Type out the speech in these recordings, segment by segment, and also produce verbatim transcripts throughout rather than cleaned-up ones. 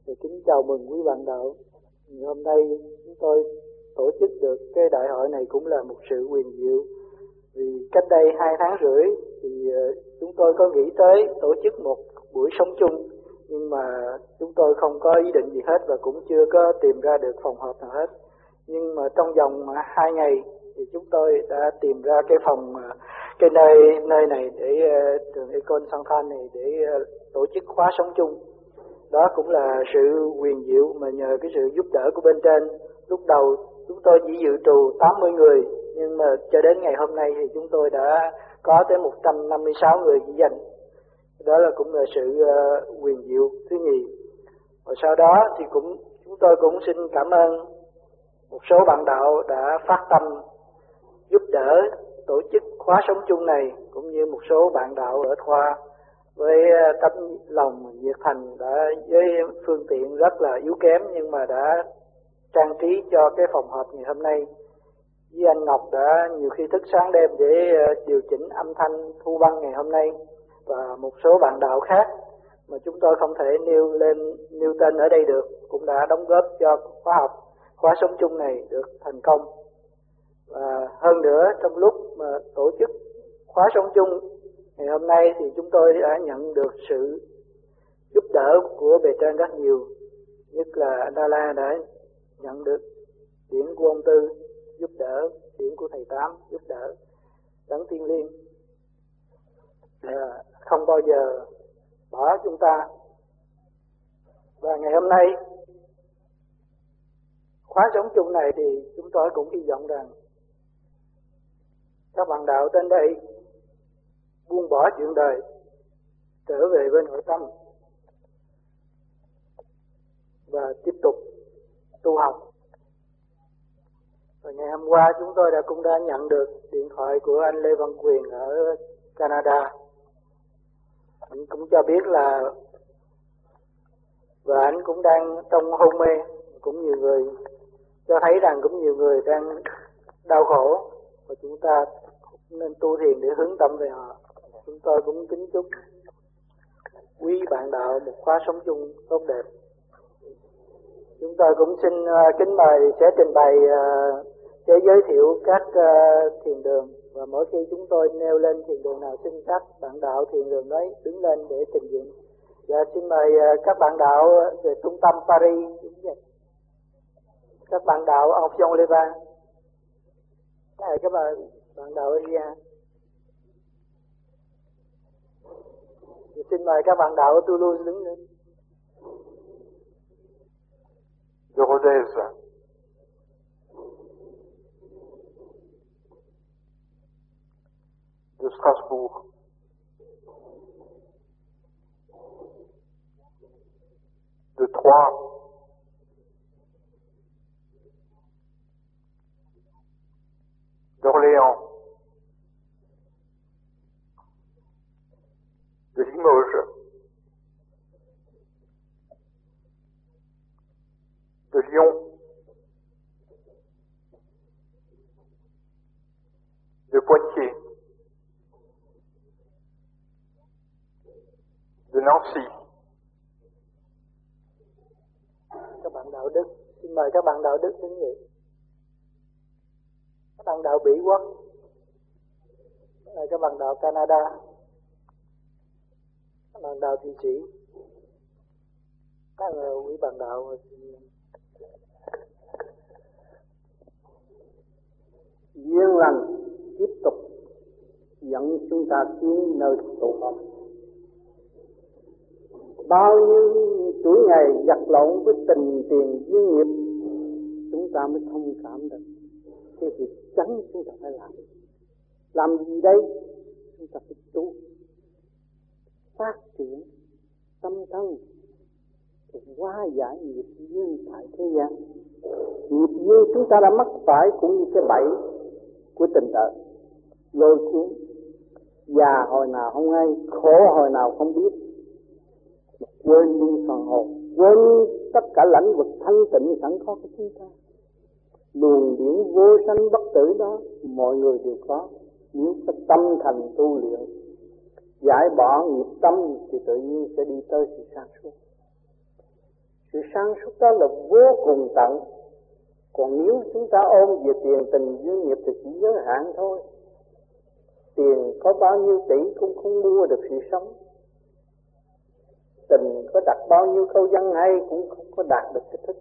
Thì kính chào mừng quý bạn đạo. Hôm nay chúng tôi tổ chức được cái đại hội này cũng là một sự huyền diệu. Vì cách đây hai tháng rưỡi thì chúng tôi có nghĩ tới tổ chức một buổi sống chung, nhưng mà chúng tôi không có ý định gì hết và cũng chưa có tìm ra được phòng họp nào hết. Nhưng mà trong vòng hai ngày thì chúng tôi đã tìm ra cái phòng, cái nơi nơi này để trường Ecole Santan này để tổ chức khóa sống chung. Đó cũng là sự huyền diệu mà nhờ cái sự giúp đỡ của bên trên. Lúc đầu chúng tôi chỉ dự trù tám mươi người, nhưng mà cho đến ngày hôm nay thì chúng tôi đã có tới một trăm năm mươi sáu người ghi danh. Đó là cũng là sự uh, huyền diệu thứ nhì. Và sau đó thì cũng chúng tôi cũng xin cảm ơn một số bạn đạo đã phát tâm giúp đỡ tổ chức khóa sống chung này, cũng như một số bạn đạo ở khoa với tấm lòng nhiệt thành đã với phương tiện rất là yếu kém nhưng mà đã trang trí cho cái phòng họp ngày hôm nay. Với anh Ngọc đã nhiều khi thức sáng đêm để điều chỉnh âm thanh thu băng ngày hôm nay, và một số bạn đạo khác mà chúng tôi không thể nêu lên nêu tên ở đây được cũng đã đóng góp cho khóa học khóa sống chung này được thành công. Và hơn nữa, trong lúc mà tổ chức khóa sống chung ngày hôm nay thì chúng tôi đã nhận được sự giúp đỡ của bề trên rất nhiều, nhất là anh Đa La đã nhận được điển của ông Tư giúp đỡ, điển của thầy Tám giúp đỡ, Đấng Thiên Liêng à, không bao giờ bỏ chúng ta. Và ngày hôm nay khóa sống chung này thì chúng tôi cũng hy vọng rằng các bạn đạo trên đây buông bỏ chuyện đời, trở về với nội tâm và tiếp tục tu học. Và ngày hôm qua chúng tôi đã cũng đã nhận được điện thoại của anh Lê Văn Quyền ở Canada. Anh cũng cho biết là và anh cũng đang trong hôn mê, cũng nhiều người cho thấy rằng cũng nhiều người đang đau khổ và chúng ta nên tu thiền để hướng tâm về họ. Chúng tôi cũng kính chúc quý bạn đạo một khóa sống chung tốt đẹp. Chúng tôi cũng xin uh, kính mời sẽ trình bày uh, sẽ giới thiệu các uh, thiền đường, và mỗi khi chúng tôi nêu lên thiền đường nào xin các bạn đạo thiền đường đấy đứng lên để trình diện. Và xin mời uh, các bạn đạo về trung tâm Paris, các bạn đạo học Jean Leva, các bạn bạn đạo Asia. Xin mời các bạn đạo ở Toulouse đứng lên. De Rodez, de Strasbourg, de Troyes, d'Orléans, de Limoges, de Lyon, de Poitiers, de Nancy. Các bạn đạo Đức, xin mời các bạn đạo Đức đứng dậy. Các bạn đạo Bỉ Quốc, các bạn đạo Canada, các bạn đạo Thụy Sĩ, các quý bạn đạo duyên lành tiếp tục dẫn chúng ta tiến nơi tụ họp. Bao nhiêu chuỗi ngày giặt lộn với tình tiền duyên nghiệp, chúng ta mới thông cảm được cái việc chắn chúng ta phải làm. Làm gì đây? Chúng ta phải tu, phát triển tâm thân, hóa giải nghiệp duyên tại thế gian. Nghiệp duyên chúng ta đã mắc phải cũng như cái bẫy của tình đời, lôi cuốn, già hồi nào không hay, khổ hồi nào không biết, quên đi phần hồn, quên tất cả lãnh vực thanh tịnh sẵn có của chúng ta. Luồng điển vô sanh bất tử đó mọi người đều có, nếu có tâm thành tu luyện, giải bỏ nghiệp tâm thì tự nhiên sẽ đi tới sự sáng suốt. Sự sáng suốt đó là vô cùng tận. Còn nếu chúng ta ôm về tiền tình duyên nghiệp thì chỉ giới hạn thôi. Tiền có bao nhiêu tỷ cũng không mua được sự sống. Tình có đặt bao nhiêu câu văn hay cũng không có đạt được cái thích.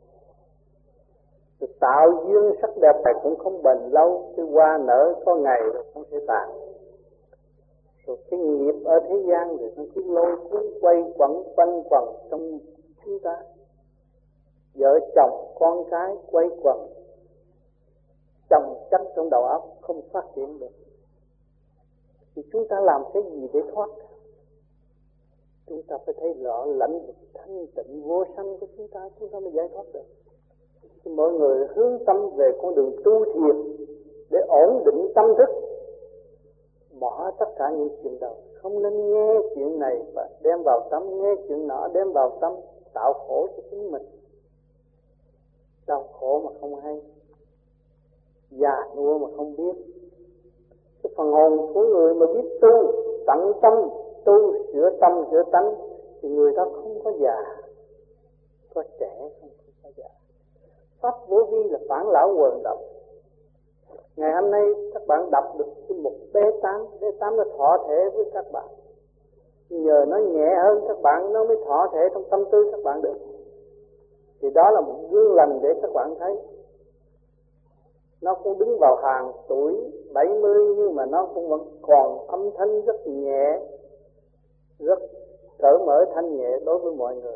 Rồi tạo duyên sắc đẹp này cũng không bền lâu, cái hoa nở có ngày rồi không thể tàn. Rồi cái nghiệp ở thế gian thì nó cứ lôi cuốn quay quẩn quanh quẩn trong chúng ta. Vợ chồng con cái quay quẩn chồng chất trong đầu óc không phát triển được. Thì chúng ta làm cái gì để thoát? Chúng ta phải thấy rõ lãnh vực thanh tịnh vô sanh của chúng ta, chúng ta mới giải thoát được. Thì mọi người hướng tâm về con đường tu thiền để ổn định tâm thức, bỏ tất cả những chuyện đầu, không nên nghe chuyện này và đem vào tâm, nghe chuyện nọ đem vào tâm, tạo khổ cho chính mình. Đau khổ mà không hay, già nua mà không biết. Cái phần hồn của người mà biết tu, tận tâm tu, sửa tâm sửa tánh thì người đó không có già, có trẻ không có già. Pháp vô vi là phản lão quần động. Ngày hôm nay các bạn đọc được một bé tám, bé tám nó thọ thể với các bạn. Nhờ nó nhẹ hơn các bạn nó mới thọ thể trong tâm tư các bạn được. Thì đó là một gương lành để các bạn thấy. Nó cũng đứng vào hàng tuổi bảy mươi nhưng mà nó cũng vẫn còn âm thanh rất nhẹ, rất cởi mở thanh nhẹ đối với mọi người.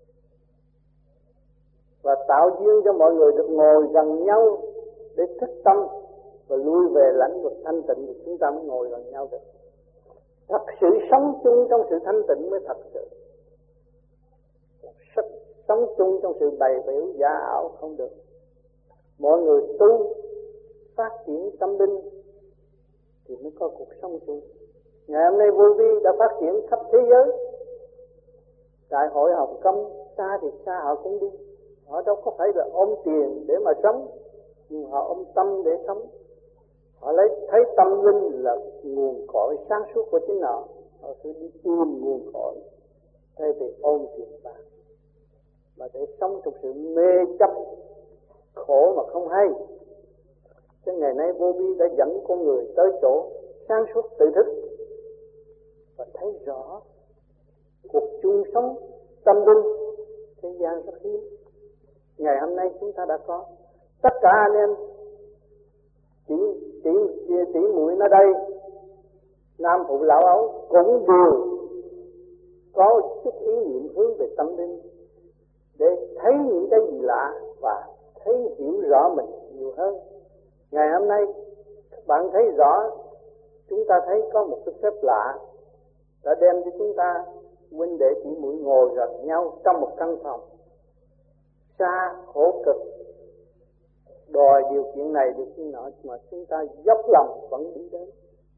Và tạo duyên cho mọi người được ngồi gần nhau để thức tâm và lui về lãnh vực thanh tịnh thì chúng ta mới ngồi gần nhau được. Thật sự sống chung trong sự thanh tịnh mới thật sự. Sắc, sống chung trong sự bày biểu giả ảo không được. Mọi người tu phát triển tâm linh thì mới có cuộc sống chung. Ngày hôm nay vô vi đã phát triển khắp thế giới. Đại hội Hồng Kông xa thì xa họ cũng đi. Họ đâu có phải là ôm tiền để mà sống, nhưng họ ôm tâm để sống. Họ lấy thấy tâm linh là nguồn cội sáng suốt của chính họ, họ sẽ đi tìm nguồn cội thay vì ôm tiền bạc mà để sống trong sự mê chấp khổ mà không hay. Cái ngày nay vô vi đã dẫn con người tới chỗ sáng suốt tự thức và thấy rõ cuộc chung sống tâm linh thế gian rất hiếm. Ngày hôm nay chúng ta đã có tất cả anh em chỉ chỉ chỉ muội ở đây, nam phụ lão ấu cũng đều có chút ý niệm hướng về tâm linh để thấy những cái gì lạ và thấy hiểu rõ mình nhiều hơn. Ngày hôm nay các bạn thấy rõ, chúng ta thấy có một cái phép lạ đã đem cho chúng ta huynh đệ chị muội ngồi gần nhau trong một căn phòng, xa khổ cực, đòi điều kiện này điều kiện nọ mà chúng ta dốc lòng vẫn đi đến.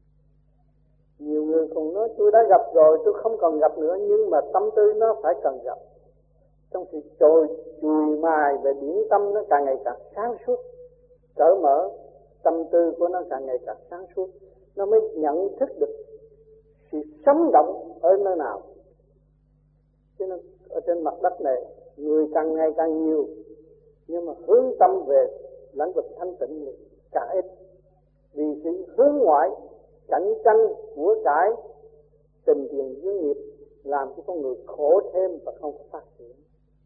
Nhiều người còn nói tôi đã gặp rồi, tôi không còn gặp nữa, nhưng mà tâm tư nó phải cần gặp. Trong sự trôi chùi mài về điển tâm nó càng ngày càng sáng suốt, cởi mở, tâm tư của nó càng ngày càng sáng suốt, nó mới nhận thức được sự sống động ở nơi nào. Cho nên ở trên mặt đất này người càng ngày càng nhiều, nhưng mà hướng tâm về lãnh vực thanh tịnh thì càng ít. Vì sự hướng ngoại, cạnh tranh, của cải, tình tiền duyên nghiệp làm cho con người khổ thêm và không có phát triển.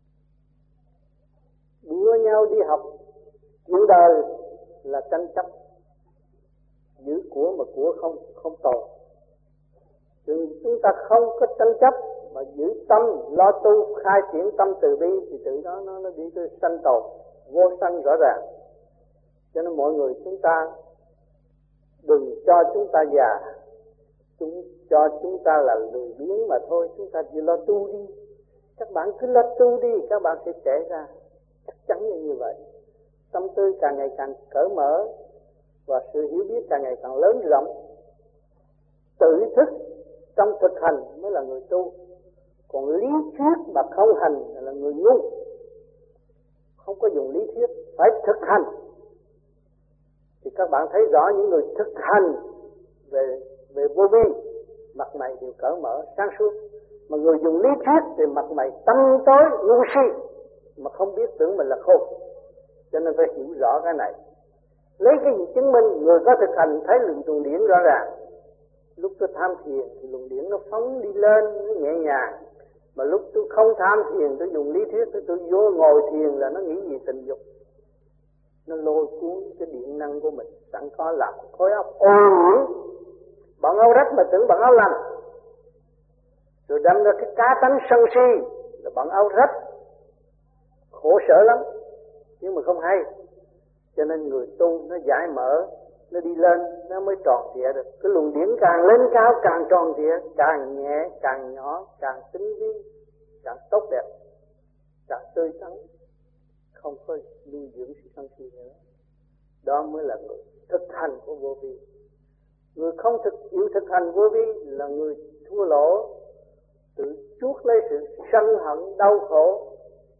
Đua nhau đi học, chuyện đời là tranh chấp, giữ của mà của không không tồn. Chứ chúng ta không có tranh chấp mà giữ tâm lo tu, khai triển tâm từ bi thì tự đó nó nó đi tới sanh tồn vô sanh rõ ràng. Cho nên mọi người chúng ta đừng cho chúng ta già, chúng cho chúng ta là lười biếng mà thôi. Chúng ta chỉ lo tu đi. Các bạn cứ lo tu đi, các bạn sẽ trẻ ra, chắc chắn như, như vậy. Tâm tư càng ngày càng cởi mở và sự hiểu biết càng ngày càng lớn rộng. Tự thức trong thực hành mới là người tu. Còn lý thuyết mà không hành là người ngu. Không có dùng lý thuyết, phải thực hành. Thì các bạn thấy rõ những người thực hành về về vô vi, mặt mày đều cởi mở, sáng suốt. Mà người dùng lý thuyết thì mặt mày tâm tối ngu si, mà không biết tưởng mình là khôn. Cho nên phải hiểu rõ cái này. Lấy cái gì chứng minh? Người có thực hành thấy luồng luồng điển rõ ràng. Lúc tôi tham thiền thì luồng điển nó phóng đi lên, nó nhẹ nhàng. Mà lúc tôi không tham thiền, tôi dùng lý thuyết, tôi, tôi vô ngồi thiền là nó nghĩ gì tình dục. Nó lôi cuốn cái điện năng của mình, sẵn có làm khối óc ô nhiễm. Bọn áo rách mà tưởng bọn áo lành, rồi đâm ra cái cá tánh sân si là bọn áo rách, khổ sở lắm, nhưng mà không hay. Cho nên người tu nó giải mở, nó đi lên, nó mới tròn trịa được. Cái luồng điển càng lên cao càng tròn trịa, càng nhẹ, càng nhỏ, càng tinh vi, càng tốt đẹp, càng tươi tắn, không có nuôi dưỡng sự sân si nữa. Đó mới là người thực hành của vô vi. Người không thực chịu thực hành vô vi là người thua lỗ, tự chuốc lấy sự sân hận đau khổ,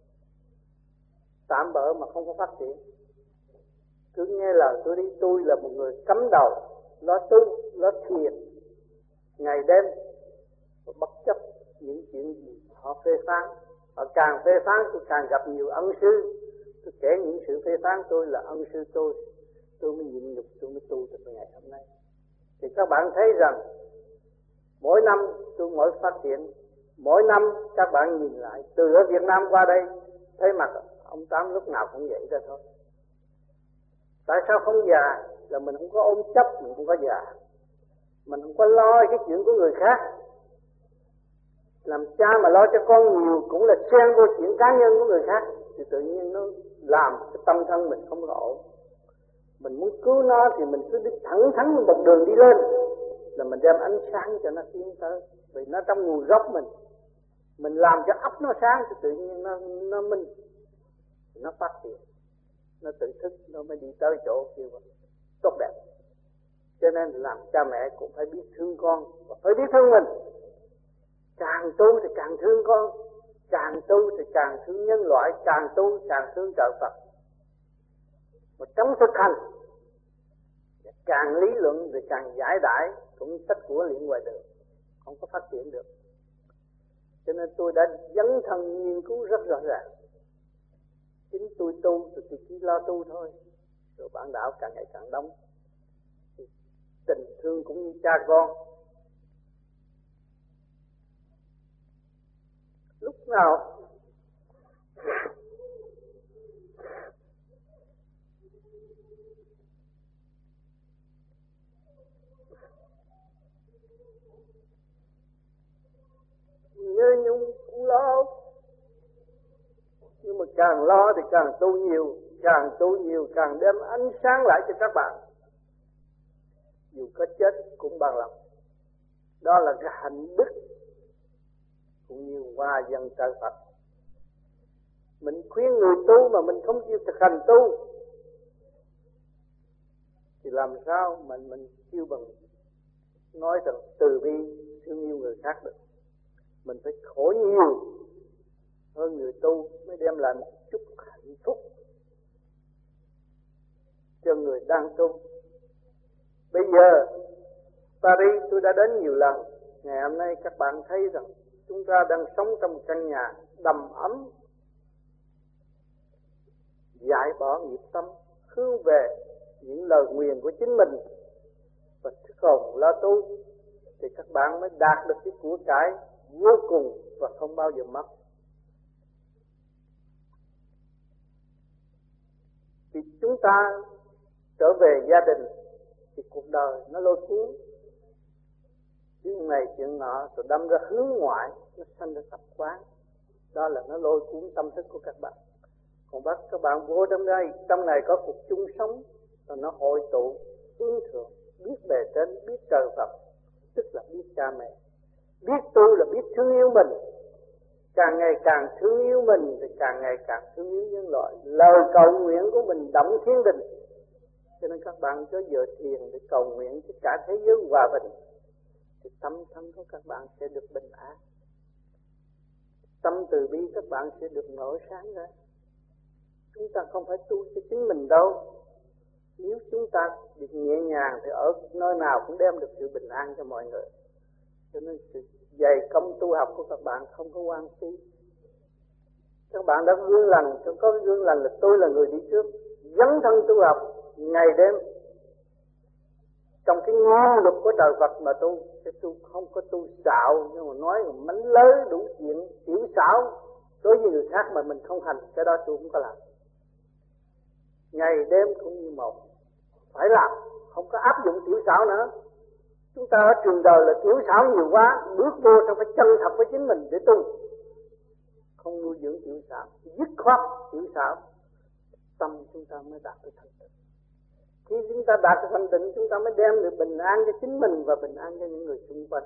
tạm bỡ mà không có phát triển. Cứ nghe lời tôi đi, tôi là một người cắm đầu, lo tu, lo thiền, ngày đêm, bất chấp những chuyện gì họ phê phán. Họ càng phê phán tôi càng gặp nhiều ân sư. Tôi kể những sự phê phán tôi là ân sư tôi, tôi mới nhịn nhục, tôi mới tu được ngày hôm nay. Thì các bạn thấy rằng mỗi năm tôi mỗi phát triển, mỗi năm các bạn nhìn lại, từ ở Việt Nam qua đây thấy mặt ông Tám lúc nào cũng vậy ra thôi. Tại sao không già? Là mình không có ôm chấp, mình không có già, mình không có lo cái chuyện của người khác. Làm cha mà lo cho con nhiều cũng là xen vô chuyện cá nhân của người khác, thì tự nhiên nó làm cái tâm thân mình không có ổn. Mình muốn cứu nó thì mình cứ đi thẳng thắn một đường đi lên, là mình đem ánh sáng cho nó tiến tới. Vì nó trong nguồn gốc mình, mình làm cho óc nó sáng thì tự nhiên nó nó minh, nó phát triển, nó tự thức, nó mới đi tới chỗ kia tốt đẹp. Cho nên làm cha mẹ cũng phải biết thương con và phải biết thương mình. Càng tu thì càng thương con, càng tu thì càng thương nhân loại, càng tu càng thương trời Phật. Mà trong thực hành càng lý luận thì càng giải đãi, cũng sách của luyện ngoài đường, không có phát triển được. Cho nên tôi đã dấn thân nghiên cứu rất rõ ràng. Chính tôi tu thì tôi chỉ lo tu thôi, rồi bản đạo càng ngày càng đông. Tình thương cũng như cha con, lúc nào nhớ nhung cũng lo, nhưng mà càng lo thì càng tu nhiều, càng tu nhiều càng đem ánh sáng lại cho các bạn. Dù có chết cũng bằng lòng. Đó là cái hạnh đức cũng như hòa dân trời Phật. Mình khuyên người tu mà mình không chịu thực hành tu thì làm sao mình mình kêu bằng nói rằng từ bi thương yêu người khác được. Mình phải khổ nhiều hơn người tu mới đem lại một chút hạnh phúc cho người đang tu. Bây giờ Paris tôi đã đến nhiều lần. Ngày hôm nay các bạn thấy rằng chúng ta đang sống trong một căn nhà đầm ấm, giải bỏ nghiệp tâm, hướng về những lời nguyền của chính mình và thức hồn lo tu, thì các bạn mới đạt được cái của cải vô cùng và không bao giờ mất. Thì chúng ta trở về gia đình thì cuộc đời nó lôi cuốn chuyện này chuyện nọ, rồi đâm ra hướng ngoại, nó sanh ra tập quán. Đó là nó lôi cuốn tâm thức của các bạn. Còn bắt các bạn vô trong đây, trong này có cuộc chung sống, rồi nó hội tụ hướng thượng, biết bề trên, biết trời Phật, tức là biết cha mẹ. Biết tu là biết thương yêu mình. Càng ngày càng thương yêu mình thì càng ngày càng thương yêu nhân loại. Lời cầu nguyện của mình động thiên đình. Cho nên các bạn cho giờ thiền để cầu nguyện cho cả thế giới hòa bình, thì tâm thân của các bạn sẽ được bình an. Tâm từ bi các bạn sẽ được nổi sáng ra. Chúng ta không phải tu cho chính mình đâu. Nếu chúng ta được nhẹ nhàng thì ở nơi nào cũng đem được sự bình an cho mọi người. Cho nên sự dày công tu học của các bạn không có quan phí. Các bạn đã gương lành, có gương lành là tôi là người đi trước, dấn thân tu học ngày đêm trong cái ngon luật của trời Phật mà tu. Cái tu không có tu xạo, nhưng mà nói mánh lới đủ chuyện tiểu xảo đối với người khác mà mình không hành, cái đó tôi không có làm. Ngày đêm cũng như một, phải làm, không có áp dụng tiểu xảo nữa. Chúng ta ở trường đời là tiểu xảo nhiều quá, bước vô trong phải chân thật với chính mình để tu, không nuôi dưỡng tiểu xảo, dứt khoát tiểu xảo, tâm chúng ta mới đạt được thanh tịnh. Khi chúng ta đạt được thanh tịnh, chúng ta mới đem được bình an cho chính mình và bình an cho những người xung quanh.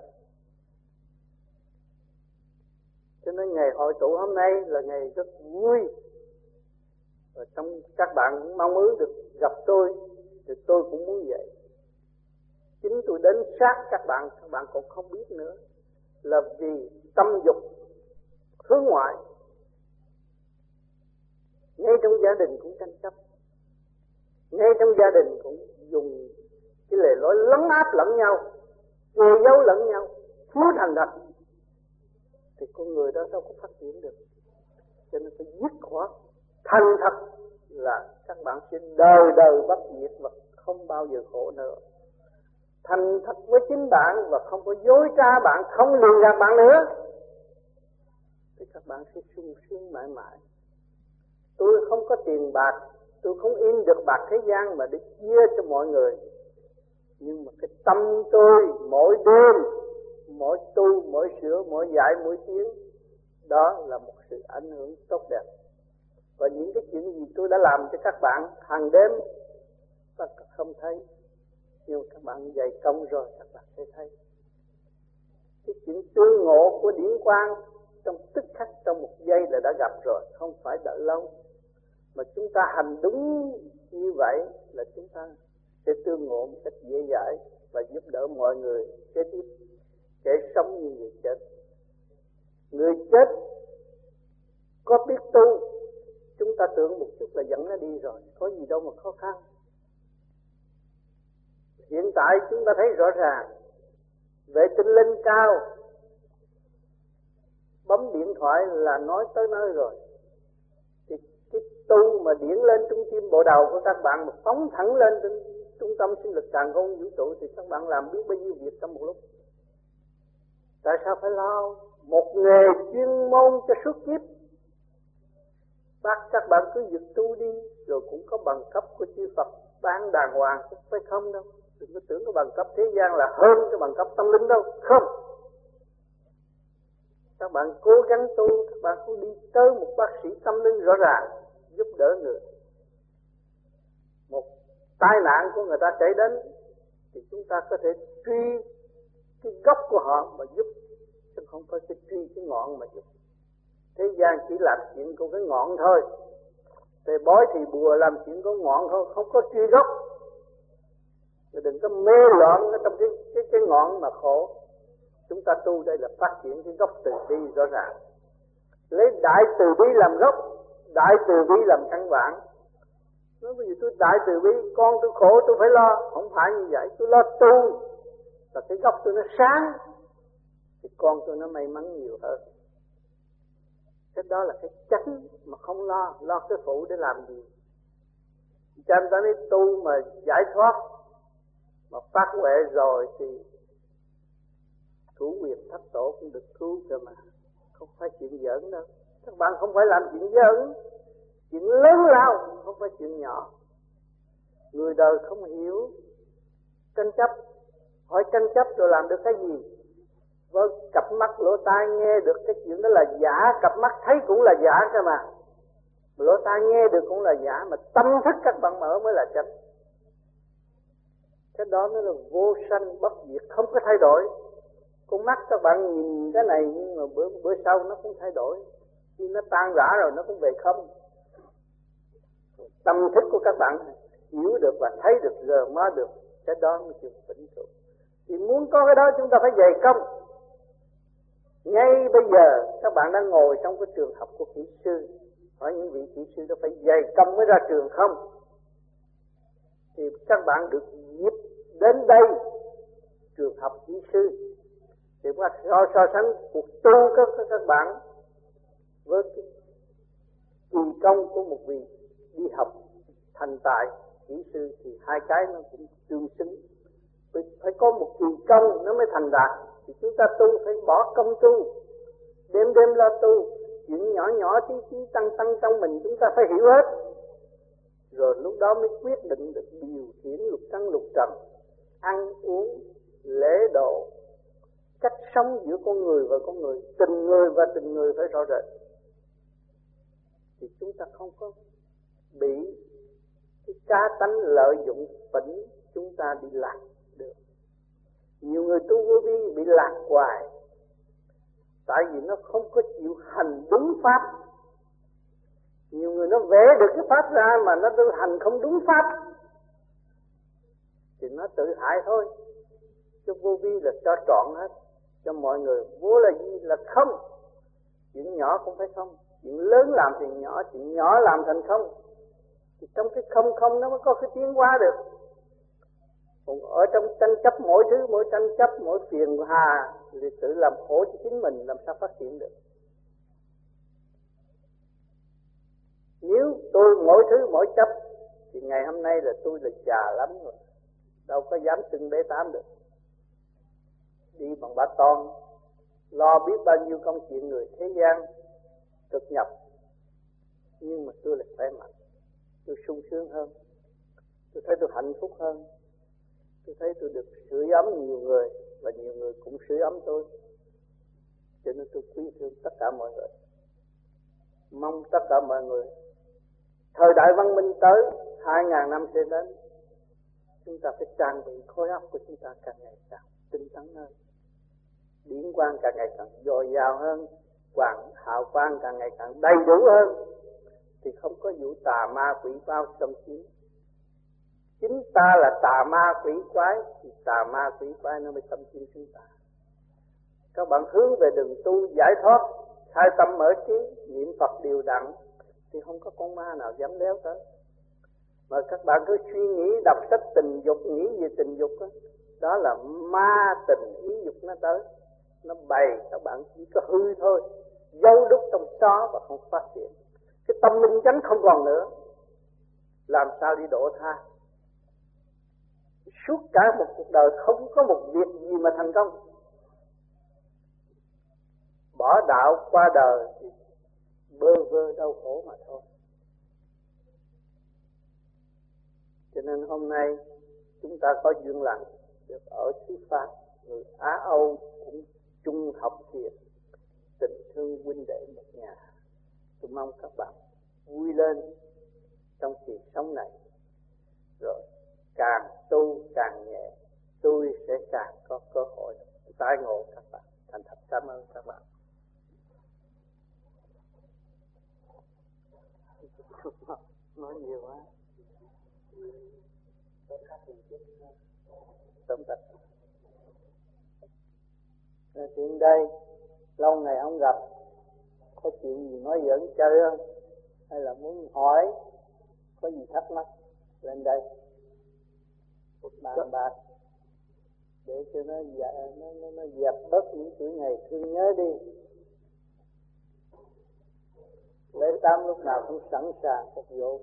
Cho nên ngày hội tụ hôm nay là ngày rất vui, và trong các bạn cũng mong ước được gặp tôi, thì tôi cũng muốn vậy. Chính tôi đến sát các bạn, các bạn cũng không biết nữa, là vì tâm dục hướng ngoại. Ngay trong gia đình cũng tranh chấp, ngay trong gia đình cũng dùng cái lề lối lấn áp lẫn nhau, che giấu lẫn nhau, thiếu thành thật, thì con người đó đâu có phát triển được. Cho nên phải dứt khoát thành thật là các bạn sẽ đời đời bất diệt và không bao giờ khổ nữa. Thành thật với chính bạn và không có dối trá bạn, không lừa gạt bạn nữa, thì các bạn sẽ sung sướng mãi mãi. Tôi không có tiền bạc, tôi không in được bạc thế gian mà để chia cho mọi người, nhưng mà cái tâm tôi mỗi đêm, mỗi tu, mỗi sửa, mỗi dạy, mỗi tiếng, đó là một sự ảnh hưởng tốt đẹp. Và những cái chuyện gì tôi đã làm cho các bạn hàng đêm, các bạn không thấy, nhưng các bạn dày công rồi các bạn sẽ thấy. Cái chuyện tương ngộ của điển quang trong tức khắc, trong một giây là đã gặp rồi, không phải đợi lâu. Mà chúng ta hành đúng như vậy là chúng ta sẽ tương ngộ một cách dễ dãi và giúp đỡ mọi người kế tiếp, kẻ sống như người chết. Người chết có biết tu, chúng ta tưởng một chút là dẫn nó đi rồi, có gì đâu mà khó khăn. Hiện tại chúng ta thấy rõ ràng, vệ tinh lên cao, bấm điện thoại là nói tới nơi rồi. Thì cái tu mà điển lên trung tim bộ đầu của các bạn mà phóng thẳng lên trên trung tâm sinh lực càn khôn vũ trụ, thì các bạn làm biết bao nhiêu việc trong một lúc. Tại sao phải lo một nghề chuyên môn cho suốt kiếp? Bác các bạn cứ việc tu đi, rồi cũng có bằng cấp của chư Phật bán đàng hoàng, không phải không đâu. Đừng có tưởng cái bằng cấp thế gian là hơn cái bằng cấp tâm linh đâu, không. Các bạn cố gắng tu, các bạn cũng đi tới một bác sĩ tâm linh rõ ràng, giúp đỡ người. Một tai nạn của người ta xảy đến, thì chúng ta có thể truy cái gốc của họ mà giúp, chứ không có cái truy cái ngọn mà giúp. Thế gian chỉ làm chuyện của cái ngọn thôi, thầy bói thì bùa làm chuyện của ngọn thôi, không có truy gốc. Rồi đừng có mê loạn ở trong cái, cái, cái ngọn mà khổ. Chúng ta tu đây là phát triển cái gốc từ bi rõ ràng, lấy đại từ bi làm gốc, đại từ bi làm căn bản. Nói bây giờ tôi đại từ bi, con tôi khổ tôi phải lo, không phải như vậy. Tôi lo tu và cái gốc tôi nó sáng, thì con tôi nó may mắn nhiều hơn. Cái đó là cái chánh mà không lo, lo cái phụ để làm gì? Cho nên ta nói tu mà giải thoát, mà phát huệ rồi thì thủ quyền thất tổ cũng được cứu cơ mà, không phải chuyện giỡn đâu. Các bạn không phải làm chuyện giỡn, chuyện lớn lao, không phải chuyện nhỏ. Người đời không hiểu, tranh chấp, hỏi tranh chấp rồi làm được cái gì? Với cặp mắt lỗ tai nghe được cái chuyện đó là giả, cặp mắt thấy cũng là giả cơ mà. Lỗ tai nghe được cũng là giả, mà tâm thức các bạn mở mới là chân. Cái đó nó là vô sanh bất diệt, không có thay đổi. Con mắt các bạn nhìn cái này nhưng mà bữa bữa sau nó cũng thay đổi. Khi nó tan rã rồi nó cũng về không. Tâm thức của các bạn hiểu được và thấy được, giờ mới được. Cái đó mới chịu vĩnh cửu. Thì muốn có cái đó chúng ta phải dày công. Ngay bây giờ các bạn đang ngồi trong cái trường học của kỹ sư, hỏi những vị kỹ sư đó phải dày công mới ra trường không? Thì các bạn được dịp đến đây trường học kỹ sư Thì chúng ta so, so sánh cuộc tu các, các, các bạn với cái kỳ công của một vị đi học thành tài kỹ sư thì hai cái nó cũng tương xứng. Phải có một kỳ công nó mới thành đạt. Thì chúng ta tu phải bỏ công tu, đêm đêm lo tu, chuyện nhỏ nhỏ tí tí tăng tăng trong mình chúng ta phải hiểu hết. Rồi lúc đó mới quyết định được điều khiển lục căn lục trần, ăn uống, lễ độ, cách sống giữa con người và con người, tình người và tình người phải rõ rệt. Thì chúng ta không có bị cái cá tánh lợi dụng phỉnh chúng ta đi lạc được. Nhiều người tu vô vi bị lạc hoài, tại vì nó không có chịu hành đúng pháp. Nhiều người nó vẽ được cái pháp ra mà nó tu hành không đúng pháp thì nó tự hại thôi. Chứ vô vi là cho trọn hết, cho mọi người. Vô là gì? Là không. Chuyện nhỏ cũng phải không, chuyện lớn làm thành nhỏ, chuyện nhỏ làm thành không. Thì trong cái không không nó mới có cái tiến hóa được. Còn ở trong tranh chấp mỗi thứ, mỗi tranh chấp, mỗi phiền hà thì tự làm khổ cho chính mình, làm sao phát triển được. Nếu tôi mỗi thứ mỗi chấp thì ngày hôm nay là tôi là già lắm rồi, đâu có dám xưng bế tám được. Đi bằng ba ton, lo biết bao nhiêu công chuyện người thế gian cực nhập, nhưng mà tôi là khỏe mạnh, tôi sung sướng hơn, tôi thấy tôi hạnh phúc hơn, tôi thấy tôi được sưởi ấm nhiều người và nhiều người cũng sưởi ấm tôi. Cho nên tôi quý thương tất cả mọi người, mong tất cả mọi người thời đại văn minh tới hai ngàn năm sẽ đến, chúng ta phải trang bị khối óc của chúng ta càng ngày càng tinh tấn hơn, điển quang càng ngày càng dồi dào hơn, quang hào quang càng ngày càng đầy đủ hơn, thì không có vụ tà ma quỷ bao xâm chiếm. Chính ta là tà ma quỷ quái thì tà ma quỷ quái nó mới xâm chiếm chúng ta. Các bạn hướng về đường tu giải thoát, khai tâm mở trí, niệm Phật đều đặn thì không có con ma nào dám léo tới. Mà các bạn cứ suy nghĩ, đọc sách tình dục, nghĩ về tình dục đó, đó là ma tình ý dục nó tới, nó bày các bạn chỉ có hư thôi, giấu đúc trong xó và không phát triển. Cái tâm minh chánh không còn nữa, làm sao đi độ tha? Suốt cả một cuộc đời không có một việc gì mà thành công. Bỏ đạo qua đời thì bơ vơ đau khổ mà thôi. Cho nên hôm nay chúng ta có duyên lành được ở xứ Pháp, người Á Âu cũng chung học thiền, tình thương huynh đệ một nhà. Tôi mong các bạn vui lên trong cuộc sống này, rồi càng tu càng nhẹ, tôi sẽ càng có cơ hội tái ngộ các bạn. Thành thật cảm ơn các bạn. Nói nhiều quá. Tóm tắt. Chuyện đây lâu ngày không gặp, có chuyện gì nói giỡn chơi không? Hay là muốn hỏi, có gì thắc mắc lên đây bàn bạc để cho nó dạ, nó, nó, nó dẹp bớt những tuổi ngày thương nhớ đi. Lễ tám lúc nào cũng sẵn sàng phục vụ.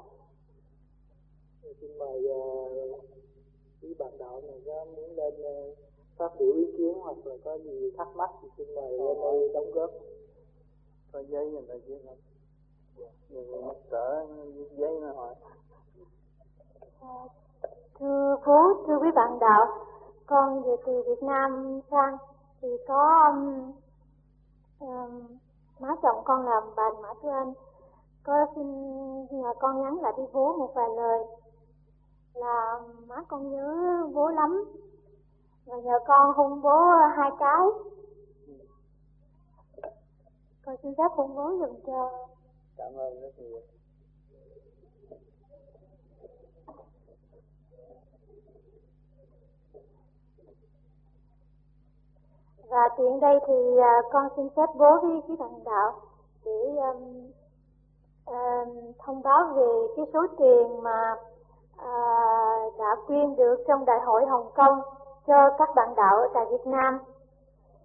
Xin mời quý uh, bạn đạo này có muốn lên uh, phát biểu ý kiến hoặc là có gì thắc mắc thì xin mời lên đây đóng góp. Có giấy người ta viết không? Nhiều người mắc cỡ viết giấy nó hỏi. Thưa Phú, thưa quý bạn đạo, con vừa từ Việt Nam sang thì có um, um, má chồng con là bà Mã Thu Anh, có xin nhờ con nhắn lại với Vú một vài lời, là má con nhớ Vú lắm và nhờ con hôn Vú hai cái. Con xin phép hôn Vú dùm cho. Cảm ơn rất nhiều. Và tiện đây thì uh, con xin phép bố với quý bạn đạo để um, uh, thông báo về cái số tiền mà uh, đã quyên được trong Đại hội Hồng Kông cho các bạn đạo ở tại Việt Nam.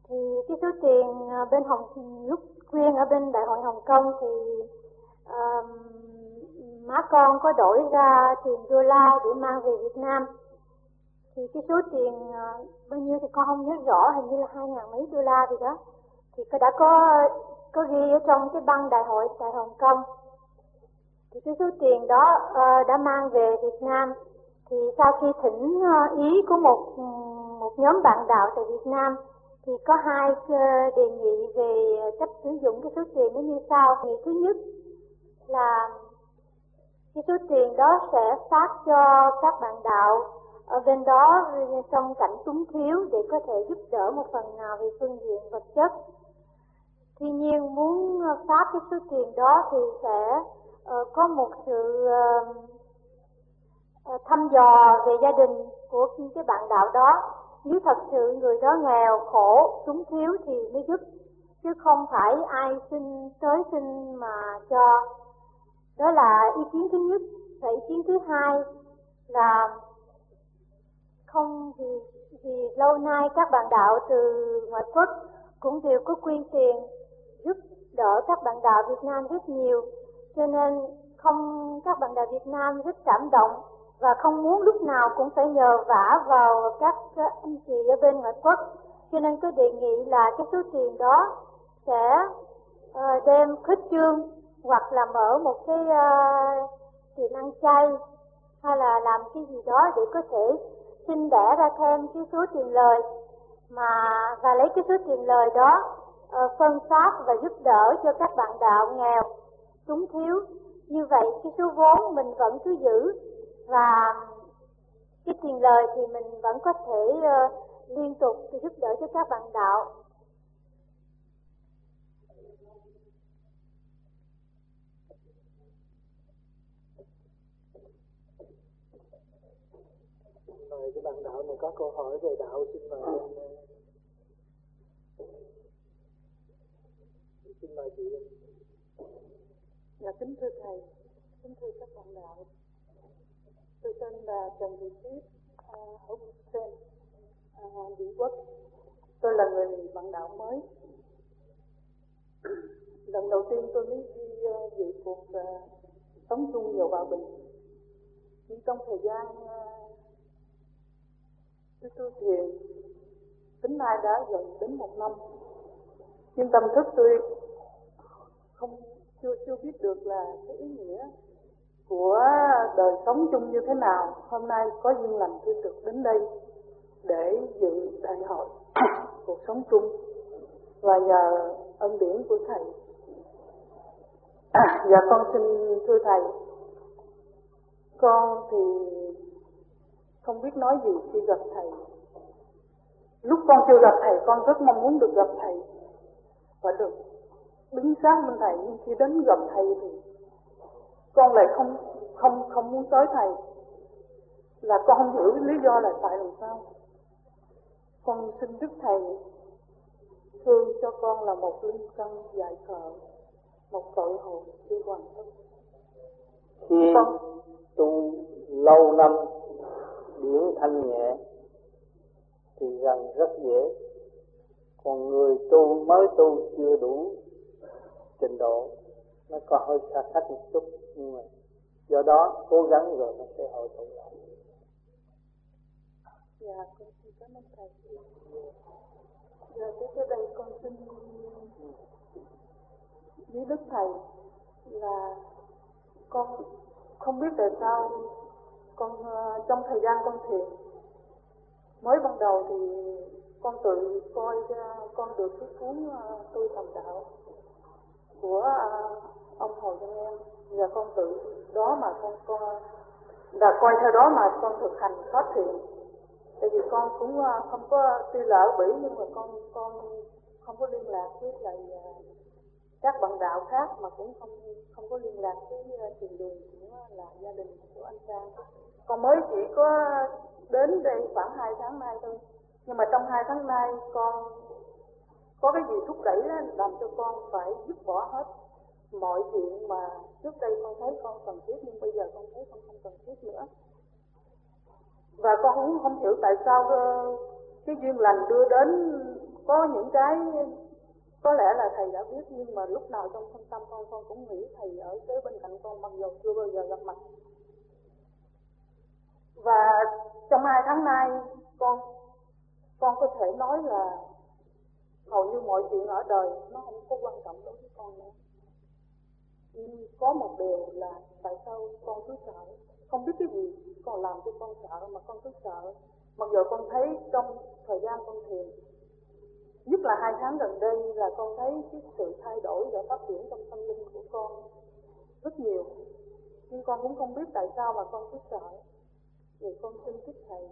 Thì cái số tiền bên Hồng lúc quyên ở bên Đại hội Hồng Kông thì uh, má con có đổi ra tiền đô la để mang về Việt Nam. Thì cái số tiền uh, bao nhiêu thì con không nhớ rõ, hình như là hai ngàn mấy đô la gì đó. Thì có đã có có ghi ở trong cái băng đại hội tại Hồng Kông. Thì cái số tiền đó uh, đã mang về Việt Nam. Thì sau khi thỉnh uh, ý của một một nhóm bạn đạo tại Việt Nam thì có hai uh, đề nghị về cách sử dụng cái số tiền đó như sau. Nghị thứ nhất là cái số tiền đó sẽ phát cho các bạn đạo ở bên đó trong cảnh túng thiếu để có thể giúp đỡ một phần nào về phương diện vật chất. Tuy nhiên muốn phát cái số tiền đó thì sẽ uh, có một sự uh, uh, thăm dò về gia đình của cái bạn đạo đó. Nếu thật sự người đó nghèo, khổ, túng thiếu thì mới giúp, chứ không phải ai xin tới xin mà cho. Đó là ý kiến thứ nhất. Và ý kiến thứ hai là không vì, vì lâu nay các bạn đạo từ ngoại quốc cũng đều có quyên tiền giúp đỡ các bạn đạo Việt Nam rất nhiều, cho nên không các bạn đạo Việt Nam rất cảm động và không muốn lúc nào cũng phải nhờ vả vào các anh chị ở bên ngoại quốc, cho nên có đề nghị là cái số tiền đó sẽ uh, đem khuếch trương hoặc là mở một cái uh, tiệm ăn chay hay là làm cái gì đó để có thể xin đẻ ra thêm cái số tiền lời mà và lấy cái số tiền lời đó uh, phân phát và giúp đỡ cho các bạn đạo nghèo túng thiếu. Như vậy cái số vốn mình vẫn cứ giữ và cái tiền lời thì mình vẫn có thể uh, liên tục giúp đỡ cho các bạn đạo. Mời cái bạn đạo này có câu hỏi về đạo, xin mời anh. Xin mời chị. Dạ kính thưa thầy, kính thưa các bạn đạo. Tôi tên là Trần Thị Tuyết, ở Bruxelles, Bỉ Quốc. Tôi là người bạn đạo mới. Lần đầu tiên tôi mới đi dự cuộc sống chung và hòa bình. Nhưng trong thời gian tôi tu thiền, tính nay đã gần đến một năm. Nhưng tâm thức tôi không chưa chưa biết được là cái ý nghĩa của đời sống chung như thế nào. Hôm nay có duyên lành tôi được đến đây để dự đại hội cuộc sống chung và nhờ ân điển của thầy. À, dạ con xin thưa thầy, con thì không biết nói gì khi gặp thầy. Lúc con chưa gặp thầy con rất mong muốn được gặp thầy và được đứng sát bên thầy, nhưng khi đến gặp thầy thì con lại không không không muốn tới thầy, là con không hiểu lý do là tại làm sao. Con xin Đức Thầy thương cho con là một linh căn dạy thợ, một tội hồn chưa hoàn tất. Khi con tu lâu năm điển thanh nhẹ thì rằng rất dễ, còn người tu mới tu chưa đủ trình độ nó có hơi xa cách một chút, nhưng mà do đó cố gắng rồi nó sẽ hội tụ lại. Dạ con xin cảm ơn thầy. Dạ tới tới đây con xin với Đức Thầy là con không biết tại sao con uh, trong thời gian con thiền mới ban đầu thì con tự coi uh, con được cái cuốn uh, tôi thành đạo của uh, ông Hồ Văn Em, và con tự đó mà con con là coi theo đó mà con thực hành pháp thiền. Tại vì con cũng uh, không có, tuy là ở Bỉ nhưng mà con con không có liên lạc với lại uh, các bạn đạo khác, mà cũng không không có liên lạc với uh, thiền đường của là gia đình của anh Trang. Con mới chỉ có đến đây khoảng hai tháng nay thôi, nhưng mà trong hai tháng nay con có cái gì thúc đẩy đó, làm cho con phải dứt bỏ hết mọi chuyện mà trước đây con thấy con cần thiết, nhưng bây giờ con thấy con không cần thiết nữa. Và con cũng không hiểu tại sao cái duyên lành đưa đến có những cái có lẽ là thầy đã biết, nhưng mà lúc nào trong thâm tâm con con cũng nghĩ thầy ở kế bên cạnh con mặc dù chưa bao giờ gặp mặt. Và trong hai tháng nay con con có thể nói là hầu như mọi chuyện ở đời nó không có quan trọng đối với con nữa. Nhưng có một điều là tại sao con cứ sợ, không biết cái gì còn làm cho con sợ mà con cứ sợ. Mặc dù con thấy trong thời gian con thiền, nhất là hai tháng gần đây là con thấy cái sự thay đổi và phát triển trong tâm linh của con rất nhiều. Nhưng con cũng không biết tại sao mà con cứ sợ. Vì con xin thích thầy.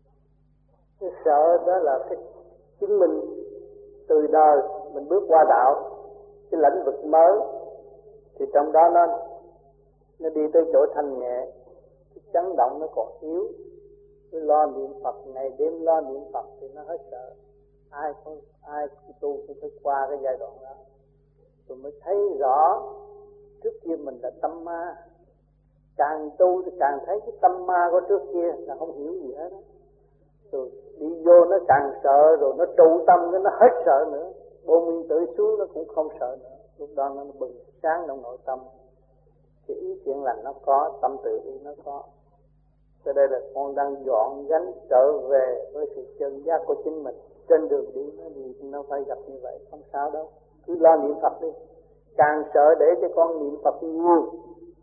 Cái sợ đó là cái chứng minh từ đời mình bước qua đạo, cái lĩnh vực mới, thì trong đó nó nó đi tới chỗ thanh nhẹ, cái chấn động nó còn yếu. Cứ lo niệm Phật, ngày đêm lo niệm Phật thì nó hết sợ. Ai không ai tu cũng phải qua cái giai đoạn đó, rồi mới thấy rõ trước kia mình là tâm ma. Càng tu thì càng thấy cái tâm ma của trước kia là không hiểu gì hết. Rồi đi vô nó càng sợ, rồi nó trụ tâm nó hết sợ nữa. Bộ nguyên tử xuống nó cũng không sợ nữa. Lúc đó nó bừng sáng trong nội tâm. Cái ý chuyện lành nó có, tâm từ bi nó có. Cho đây là con đang dọn gánh trở về với sự chân giác của chính mình. Trên đường đi nó gì nó phải gặp như vậy, không sao đâu. Cứ lo niệm Phật đi. Càng sợ để cho con niệm Phật nhiều.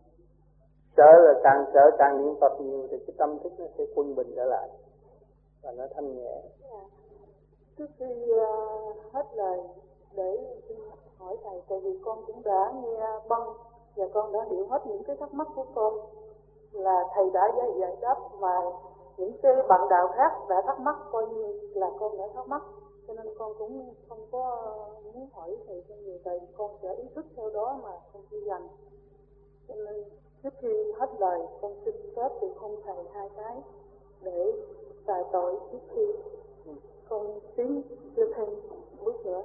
Sợ là càng sợ càng niệm Phật nhiều thì cái tâm thức nó sẽ quân bình trở lại và nó thanh nhẹ. Trước khi uh, hết lời để xin hỏi thầy, tại vì con cũng đã nghe băng và con đã hiểu hết những cái thắc mắc của con, là thầy đã giải, giải đáp, và những cái bạn đạo khác đã thắc mắc coi như là con đã thắc mắc, cho nên con cũng không có muốn hỏi thầy thêm nhiều, tại con sẽ ý thức theo đó mà không đi dành. Cho nên trước khi hết lời con xin phép từ không thầy hai cái để tài tội trước khi con tiến chưa thêm bước nữa.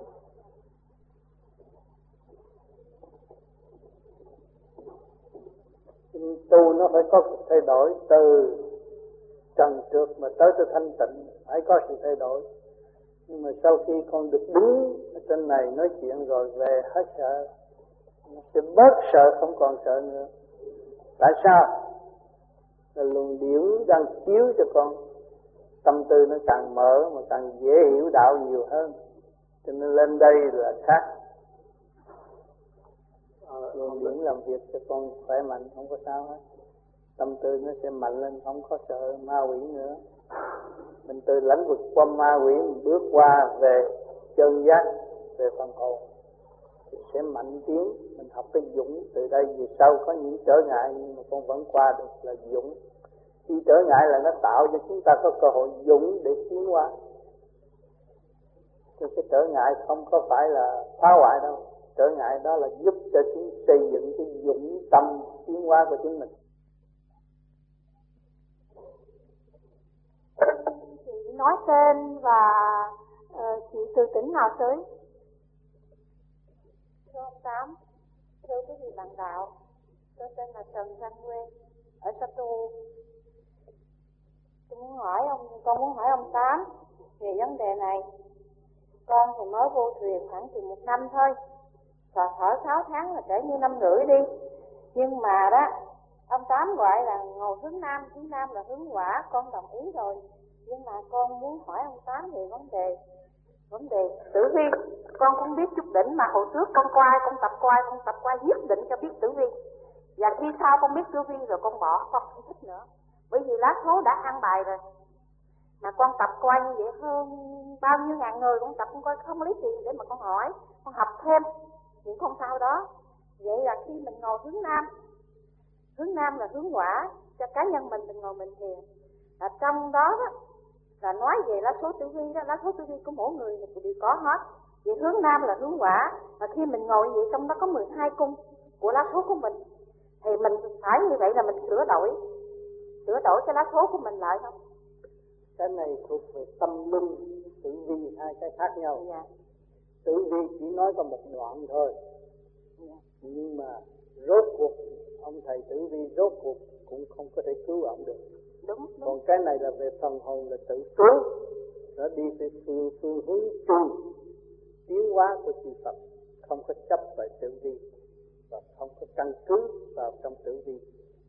Tu nó phải có sự thay đổi từ trần trượt mà tới tới thanh tịnh, phải có sự thay đổi. Nhưng mà sau khi con được đứng ở trên này nói chuyện rồi về hết sợ, nó sẽ bớt sợ, không còn sợ nữa. Tại sao? Là luồng điển đang chiếu cho con, tâm tư nó càng mở mà càng dễ hiểu đạo nhiều hơn, cho nên lên đây là khác. Luồng điển làm việc cho con khỏe mạnh, không có sao hết. Tâm tư nó sẽ mạnh lên, không có sợ ma quỷ nữa. Mình từ lãnh vực qua ma quỷ, mình bước qua về chân giác, về phần hồn thì sẽ mạnh tiến. Mình học cái dũng, từ đây về sau có những trở ngại nhưng mà con vẫn qua được là dũng. Khi trở ngại là nó tạo cho chúng ta có cơ hội dũng để tiến qua. Thì cái trở ngại không có phải là phá hoại đâu. Trở ngại đó là giúp cho chúng xây dựng cái dũng tâm tiến hóa của chính mình. Chị nói tên và uh, chị từ tỉnh nào tới? Thưa ông Tám, thưa quý vị bạn đạo, tôi tên là Trần Văn Nguyên ở Sa Tu. Tôi muốn hỏi ông, con muốn hỏi ông Tám về vấn đề này. Con thì mới vô thuyền khoảng chừng một năm thôi, và thở sáu tháng là kể như năm rưỡi đi. Nhưng mà đó, ông Tám gọi là ngồi hướng Nam, hướng Nam là hướng hỏa, con đồng ý rồi. Nhưng mà con muốn hỏi ông Tám về vấn đề vấn đề tử vi. Con cũng biết chút đỉnh mà hồi trước con quay, con tập quay, con tập quay nhất định cho biết tử vi. Và khi sau con biết tử vi rồi con bỏ, con không thích nữa. Bởi vì lá số đã ăn bài rồi. Mà con tập quay như vậy hơn bao nhiêu ngàn người, con tập con coi không lấy tiền để mà con hỏi, con học thêm những con sao đó. Vậy là khi mình ngồi hướng Nam, hướng Nam là hướng hỏa, cho cá nhân mình mình ngồi mình thiền. Ở trong đó, đó là nói về lá số tử vi đó, lá số tử vi của mỗi người đều có hết. Vậy hướng Nam là hướng hỏa, và khi mình ngồi vậy trong đó có mười hai cung của lá số của mình, thì mình phải như vậy là mình sửa đổi, sửa đổi cái lá số của mình lại không? Cái này thuộc về tâm linh, tử vi hai cái khác nhau. Dạ. Tử vi chỉ nói có một đoạn thôi. Dạ. Nhưng mà rốt cuộc ông thầy tử vi rốt cuộc cũng không có thể cứu ông được. Đúng, đúng. Còn cái này là về phần hồn, là tự cứu. nó đi về phương, phương hướng chung tiến hóa của chư Phật, không có chấp vào tử vi và không có căn cứ vào trong tử vi.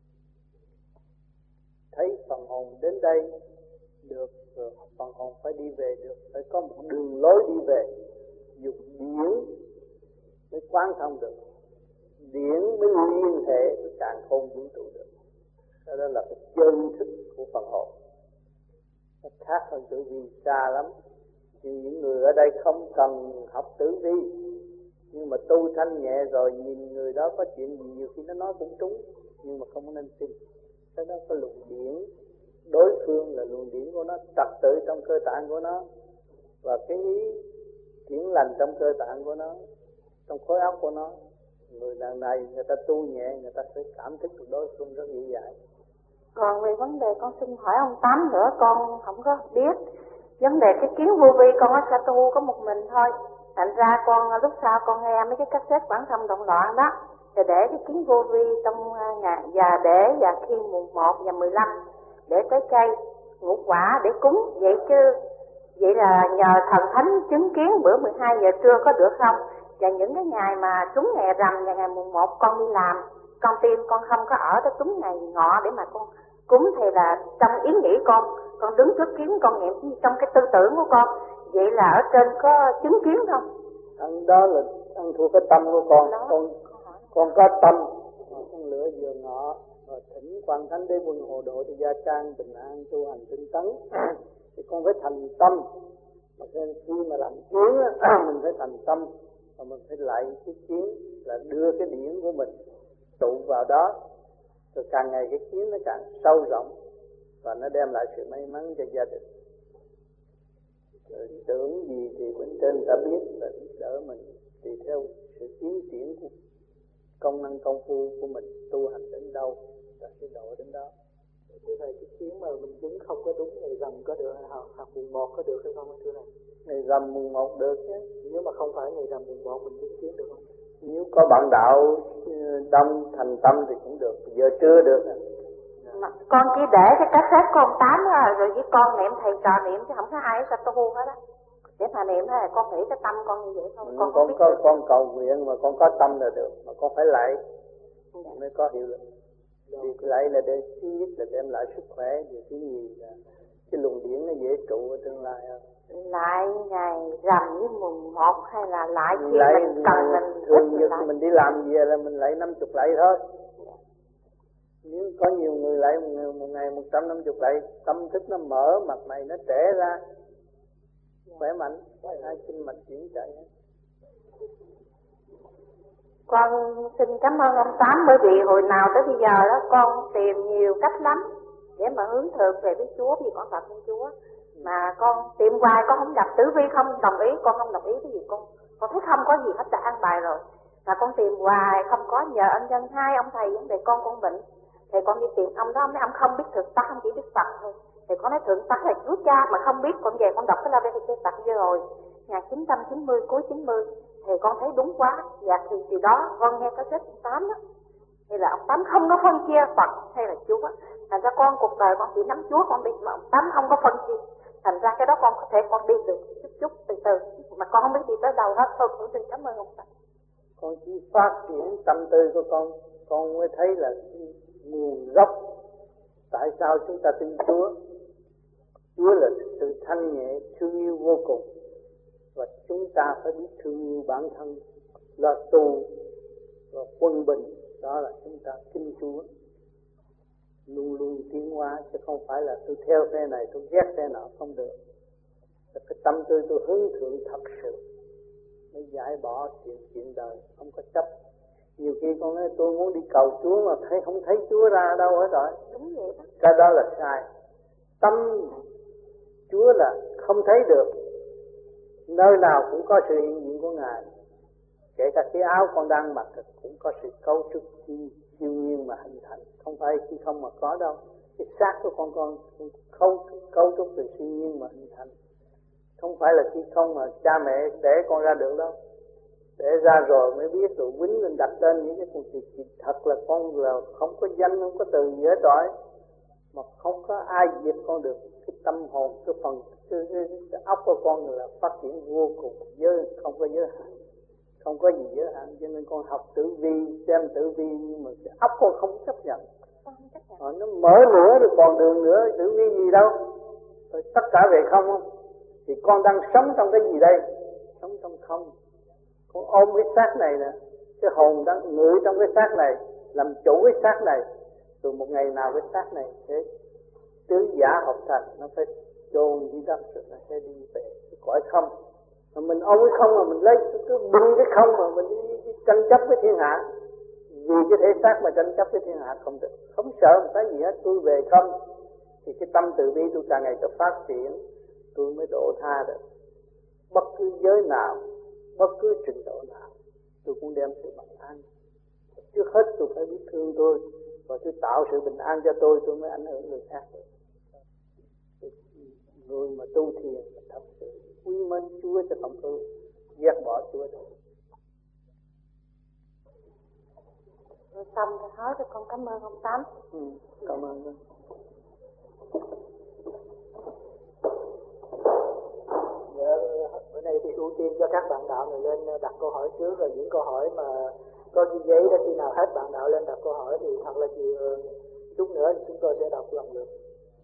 Thấy phần hồn đến đây được rồi, phần hồn phải đi về được, phải có một đường lối đi về, dùng điển mới quán thông được, điển mới liên hệ với càn khôn vũ trụ được. Đó là cái chân thức của phần hồn, nó khác hơn tử vi xa lắm. Nhưng những người ở đây không cần học tử vi, nhưng mà tu thanh nhẹ rồi nhìn người đó có chuyện gì nhiều khi nó nói cũng trúng, nhưng mà không nên tin. Cái đó có luồng điển, đối phương là luồng điển của nó, trật tự trong cơ tạng của nó và cái ý chuyển lành trong cơ tạng của nó, trong khối óc của nó. Người đàn này người ta tu nhẹ, người ta sẽ cảm thức được đối phương rất dễ dãi. Còn về vấn đề con xin hỏi ông Tám nữa, con không có biết vấn đề cái kiến vô vi, con sẽ tu có một mình thôi. Thành ra con lúc sau con nghe mấy cái cassette Quảng Thông Động Loạn đó, thì để cái kiến vô vi trong nhà, và để và khi mùng một và mười lăm để trái cây ngũ quả để cúng, vậy chứ vậy là nhờ thần thánh chứng kiến bữa mười hai giờ trưa có được không? Và những cái ngày mà trúng ngày rằm và ngày mùng một con đi làm, con tim con không có ở tới trúng ngày ngọ để mà con cúng, thì là trong ý nghĩ con con đứng trước kiến con niệm trong cái tư tưởng của con, vậy là ở trên có chứng kiến không? Ăn đó là ăn thua cái tâm của con. Đó, con con có tâm, con lửa vừa ngọ rồi thỉnh Quan Thánh Đế Quân hộ độ cho gia trang bình an tu hành tinh tấn. Thì con phải thành tâm, mà khi mà làm kiến mình phải thành tâm, và mình phải lại cái kiến là đưa cái điển của mình tụ vào đó, rồi càng ngày cái kiến nó càng sâu rộng và nó đem lại sự may mắn cho gia đình. Rồi tưởng gì thì bên trên đã biết và giúp đỡ mình tùy theo sự tiến triển của công năng công phu của mình, tu hành đến đâu và sẽ độ đến đó. Thưa thầy, cái kiến mà mình chứng không có đúng ngày rằm có được hay không? Hoặc mùng một có được hay không thưa thầy? Ngày rằm mùng một được chứ. Nếu mà không phải ngày rằm mùng một mình chứng kiến được không? Nếu có bạn đạo đông thành tâm thì cũng được, giờ chưa được. Mà con chỉ để cái cassette của ông Tám đó, rồi với con niệm thầy trò niệm chứ không có ai sẽ tu hết á. Để mà niệm thôi, con nghĩ cái tâm con như vậy thôi. Ừ, con con không có biết con cầu nguyện mà con có tâm là được, mà con phải lại dạ. mới có hiệu lực. Việc lại là để thứ nhất là đem lại sức khỏe, việc thứ nhì là cái luồng điển nó dễ trụ ở tương lai hơn. Lại ngày rằm với mùng một hay là lại khi lại mình cần mình thường như mình đi làm về là mình lại năm chục lại thôi. Nếu có nhiều người lại một ngày một trăm năm chục lại, tâm thức nó mở, mặt mày nó trẻ ra, khỏe mạnh, hai kinh mạch chuyển chạy. Con xin cảm ơn ông Tám, bởi vì hồi nào tới bây giờ đó con tìm nhiều cách lắm để mà hướng thượng về với Chúa, vì con thật với Chúa. Mà con tìm hoài con không gặp tử vi, không đồng ý, con không đồng ý cái gì con con thấy không có gì hết, đã an bài rồi. Mà con tìm hoài không có, nhờ ân nhân hai ông thầy vấn đề con con bệnh, thì con đi tìm ông đó, mấy ông không biết thực tắc, không chỉ biết Phật thôi. Thì con nói thượng tắc là Chúa Cha, mà không biết con về con đọc cái la về cái Phật vừa rồi một nghìn chín trăm chín mươi cuối chín mươi, thì con thấy đúng quá. Và thì từ đó con nghe cái sách ông Tám đó, thì là ông Tám không có phân chia Phật hay là Chúa. Thành ra con cuộc đời con chỉ nắm Chúa con đi, mà ông Tám không có phân chia. Thành ra cái đó con có thể con đi được chút chút từ từ, mà con không biết đi tới đâu hết. Thôi con xin cảm ơn ông Tám. Con chỉ phát triển tâm tư của con, con mới thấy là nguồn gốc tại sao chúng ta tin Chúa. Chúa là sự thanh nhẹ, thương yêu vô cùng, và chúng ta phải biết thương yêu bản thân, lo tu và quân bình. Đó là chúng ta kính Chúa, luôn luôn tiến hóa, chứ không phải là tôi theo phe này tôi ghét phe nọ, không được. Cái tâm tư tôi hướng thượng thật sự mới giải bỏ chuyện chuyện đời, không có chấp. Nhiều khi con nói tôi muốn đi cầu Chúa mà thấy không thấy Chúa ra đâu hết rồi. Đúng vậy đó. Cái đó là sai. Tâm Chúa là không thấy được, nơi nào cũng có sự hiện diện của Ngài. Kể cả cái áo con đang mặc cũng có sự cấu trúc siêu nhiên mà hình thành, không phải khi không mà có đâu. Cái xác của con con không cấu trúc từ siêu nhiên mà hình thành, không phải là khi không mà cha mẹ đẻ con ra được đâu. Để ra rồi mới biết, rồi quýnh lên đặt tên những cái cuộc chuyện thật là con là không có danh, không có từ gì hết rồi, mà không có ai diệt con được. Cái tâm hồn, cái phần cái, cái, cái óc của con là phát triển vô cùng, giới không có giới hạn, không có gì giới hạn, cho nên con học tử vi, xem tử vi, nhưng mà cái óc con không chấp nhận. Ờ, nó mở nữa rồi còn đường nữa, tử vi gì đâu, rồi tất cả về không không? Thì con đang sống trong cái gì đây? Sống trong không. Con ôm cái xác này nè, cái hồn đang ngự trong cái xác này, làm chủ cái xác này, rồi một ngày nào cái xác này sẽ tứ giả hợp thành, nó phải chôn dưới đất rồi nó sẽ đi về cái cõi không. Mà mình ôm cái không mà mình lấy cứ bưng cái không mà mình đi, đi tranh chấp với thiên hạ, vì cái thể xác mà tranh chấp với thiên hạ không được, không sợ một cái gì hết. Tôi về không thì cái tâm từ bi tôi càng ngày càng phát triển, tôi mới độ tha được bất cứ giới nào, bất cứ trình độ nào, tôi cũng đem sự bình an. Trước hết tôi phải biết thương tôi, và tôi tạo sự bình an cho tôi, tôi mới ảnh hưởng người khác được. Người mà tu thiền là thật sự quý mến Chúa cho không có ghét bỏ Chúa đâu. Rồi xong thì hỏi cho con cảm ơn ông Tám. Ừ, cảm ơn con. Dạ, bữa nay thì ưu tiên cho các bạn đạo này lên đặt câu hỏi trước, rồi những câu hỏi mà có ghi giấy đó, khi nào hết bạn đạo lên đặt câu hỏi thì thật là chiều chút nữa thì chúng tôi sẽ đọc lần lượt.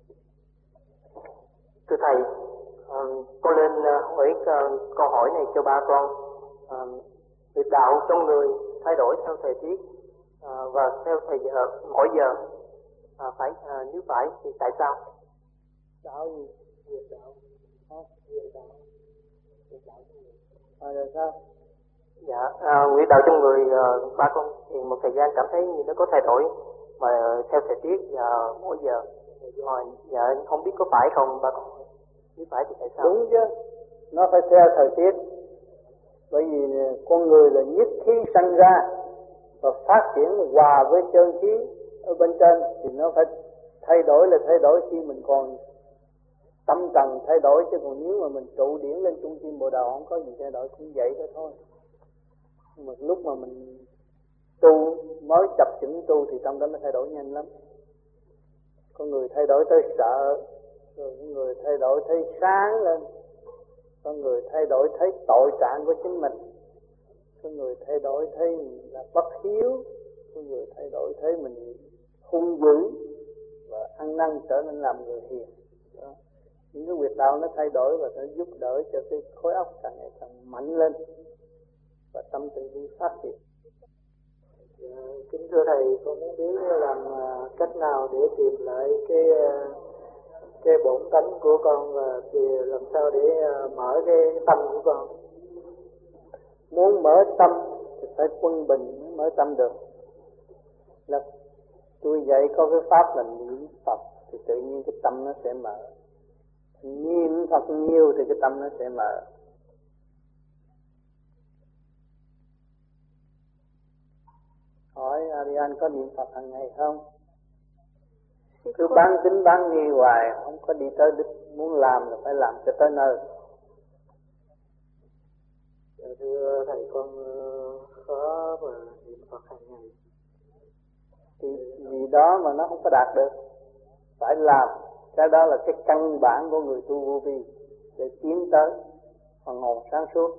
Thưa thầy, uh, con lên uh, hỏi uh, câu hỏi này cho ba con. Uh, việc đạo trong người thay đổi theo thời tiết uh, và theo thời giờ, mỗi giờ. Uh, phải uh, nếu phải thì tại sao? Đạo gì? Việc đạo. Hả? Việc đạo. Việc đạo trong người. À, rồi sao? Dạ, uh, nguyện đạo trong người uh, ba con thì một thời gian cảm thấy như nó có thay đổi mà uh, theo thời tiết và mỗi giờ. Rồi, dạ không biết có phải không ba con? Nếu phải thì tại sao? Đúng chứ, nó phải theo thời tiết. Bởi vì con người là nhất khí sanh ra và phát triển hòa với chân khí ở bên trên, thì nó phải thay đổi là thay đổi khi mình còn tâm trần thay đổi, chứ còn nếu mà mình trụ điển lên trung tim bộ đầu không có gì thay đổi, cũng vậy đó thôi. Nhưng mà lúc mà mình tu mới chập chững tu thì trong đó nó thay đổi nhanh lắm. Con người thay đổi tới sợ, rồi con người thay đổi thấy sáng lên, con người thay đổi thấy tội trạng của chính mình, con người thay đổi thấy mình là bất hiếu, con người thay đổi thấy mình hung dữ và ăn năn trở nên làm người hiền. Đó. Những cái việc đạo nó thay đổi và nó giúp đỡ cho cái khối óc càng ngày càng mạnh lên và tâm từ bi phát triển. Kính thưa thầy, con muốn biết làm cách nào để tìm lại cái cái bổn tánh của con, và thì làm sao để mở cái tâm của con. Muốn mở tâm thì phải quân bình mới mở tâm được. Là tôi dạy có cái pháp là niệm Phật thì tự nhiên cái tâm nó sẽ mở. Niệm Phật nhiều thì cái tâm nó sẽ mở. Hỏi Arian có niệm Phật hàng ngày không? Cứ bán tính bán nghi hoài, không có đi tới đích. Muốn làm là phải làm cho tới nơi. Thưa thầy, con khó mà niệm Phật hàng ngày. Thì vì đó mà nó không có đạt được. Phải làm. Cái đó là cái căn bản của người tu vô vi để tiến tới phần hồn sáng suốt.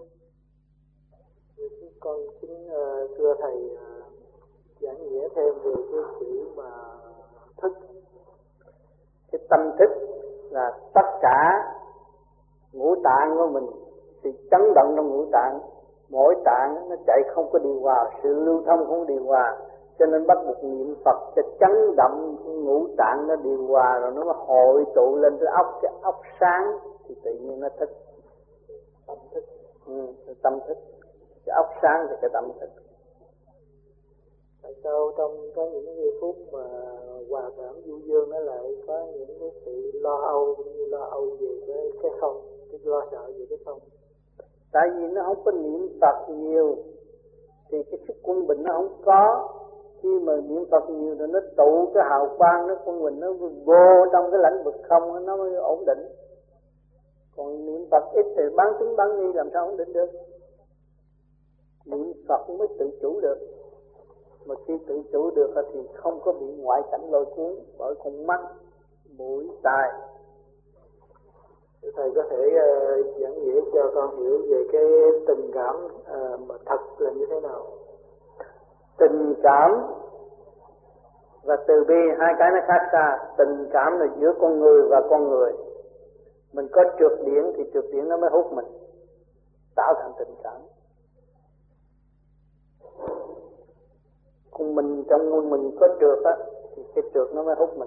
Con xin uh, thưa thầy uh, giảng nghĩa thêm về cái chữ mà thức. Cái tâm thức là tất cả ngũ tạng của mình thì chấn động trong ngũ tạng, mỗi tạng nó chạy không có điều hòa, sự lưu thông không điều hòa, cho nên bắt buộc niệm Phật cho chấn động ngũ tạng nó điều hòa, rồi nó hội tụ lên cái óc, cái óc sáng thì tự nhiên nó thức. Tâm thức, ừ, cái tâm thức, cái óc sáng thì cái tâm thức. Tại sao trong có những giây phút mà hòa cảm du dương nó lại có những cái sự lo âu, cũng như lo âu về cái cái không, cái lo sợ về cái không? Tại vì nó không có niệm Phật nhiều thì cái sức quân bình nó không có. Khi mà niệm Phật nhiều rồi nó tụ cái hào quang, nó quân bình nó vô trong cái lãnh vực không, nó mới ổn định. Còn niệm Phật ít thì bán tính bán nghi làm sao ổn định được. Niệm Phật mới tự chủ được. Mà khi tự chủ được thì không có bị ngoại cảnh lôi cuốn bởi con mắt, mũi, tai. Thầy có thể uh, giảng nghĩa cho con hiểu về cái tình cảm uh, mà thật là như thế nào? Tình cảm và từ bi hai cái nó khác xa. Tình cảm là giữa con người và con người. Mình có trượt điển thì trượt điển nó mới hút mình, tạo thành tình cảm. Còn mình trong người mình có trượt á thì cái trượt nó mới hút mình.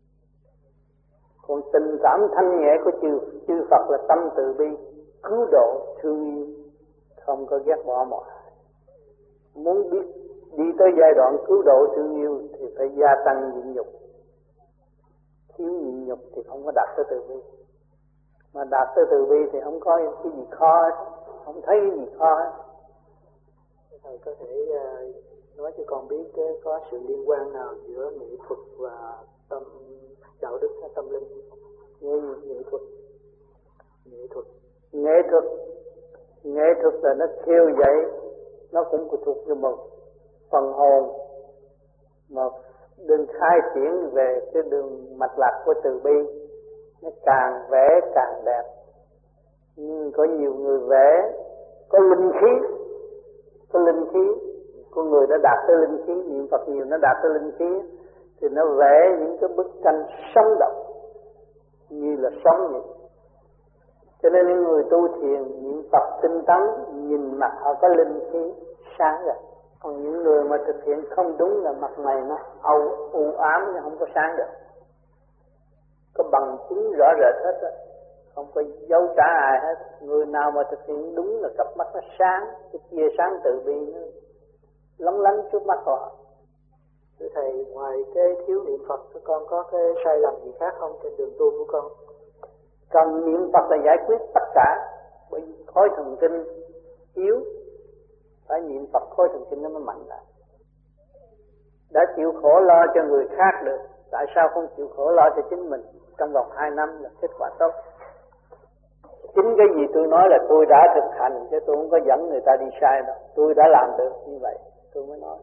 Còn tình cảm thanh nhẹ của chư, chư Phật là tâm từ bi, cứu độ, thương yêu, không có ghét bỏ mọi ai. Muốn biết đi tới giai đoạn cứu độ thương yêu thì phải gia tăng nhịn nhục. Thiếu nhịn nhục thì không có đạt tới từ bi. Mà đạt tới từ bi thì không có cái gì khó, không thấy cái gì khó. Thầy có thể uh, nói cho con biết cái có sự liên quan nào giữa nghệ thuật và tâm đạo đức hay tâm linh? Nghệ, nghệ thuật. Nghệ thuật. Nghệ thuật. Nghệ thuật là nó khiêu dậy, nó cũng thuộc về một phần hồn mà đừng khai triển về cái đường mạch lạc của từ bi. Nó càng vẽ càng đẹp. Nhưng có nhiều người vẽ có linh khí, có linh khí, con người đã đạt tới linh khí, niệm Phật nhiều nó đạt tới linh khí, thì nó vẽ những cái bức tranh sống động như là sống vậy. Cho nên những người tu thiền niệm Phật tinh tấn, nhìn mặt họ có linh khí sáng rồi. Còn những người mà thực hiện không đúng là mặt mày nó âu u ám, nó không có sáng được. Có bằng chứng rõ rệt hết á, không có dấu trả ai hết. Người nào mà thực hiện đúng là cặp mắt nó sáng, cái chia sáng từ bi nó lóng lánh trước mắt họ. Thưa thầy, ngoài cái thiếu niệm Phật, con có cái sai lầm gì khác không trên đường tu của con? Cần niệm Phật là giải quyết tất cả, bởi vì khối thần kinh yếu, phải niệm Phật khối thần kinh nó mới mạnh lại. Đã chịu khổ lo cho người khác được, tại sao không chịu khổ lo cho chính mình? Trong vòng hai năm là kết quả tốt. Chính cái gì tôi nói là tôi đã thực hành, chứ tôi không có dẫn người ta đi sai đâu. Tôi đã làm được như vậy, tôi mới nói.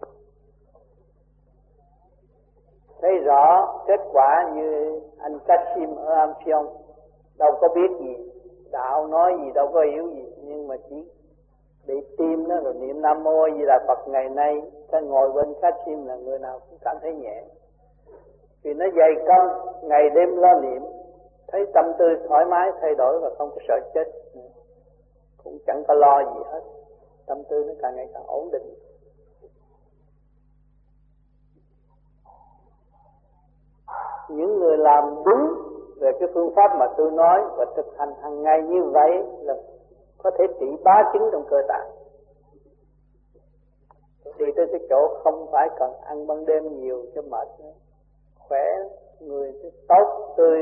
Thấy rõ kết quả như anh Kasim ở Amphion, đâu có biết gì, đạo nói gì đâu có hiểu gì, nhưng mà chỉ bị tim nó rồi niệm Nam Mô Di Đà Phật ngày nay, ta ngồi bên Kasim là người nào cũng cảm thấy nhẹ. Vì nó dày công, ngày đêm lo niệm, thấy tâm tư thoải mái thay đổi và không có sợ chết, cũng chẳng có lo gì hết, tâm tư nó càng ngày càng ổn định. Những người làm đúng về cái phương pháp mà tôi nói và thực hành hàng ngày như vậy là có thể trị bá chứng trong cơ tạng. Đi tới cái chỗ không phải cần ăn ban đêm nhiều cho mệt nữa, khỏe, người tốt, tươi.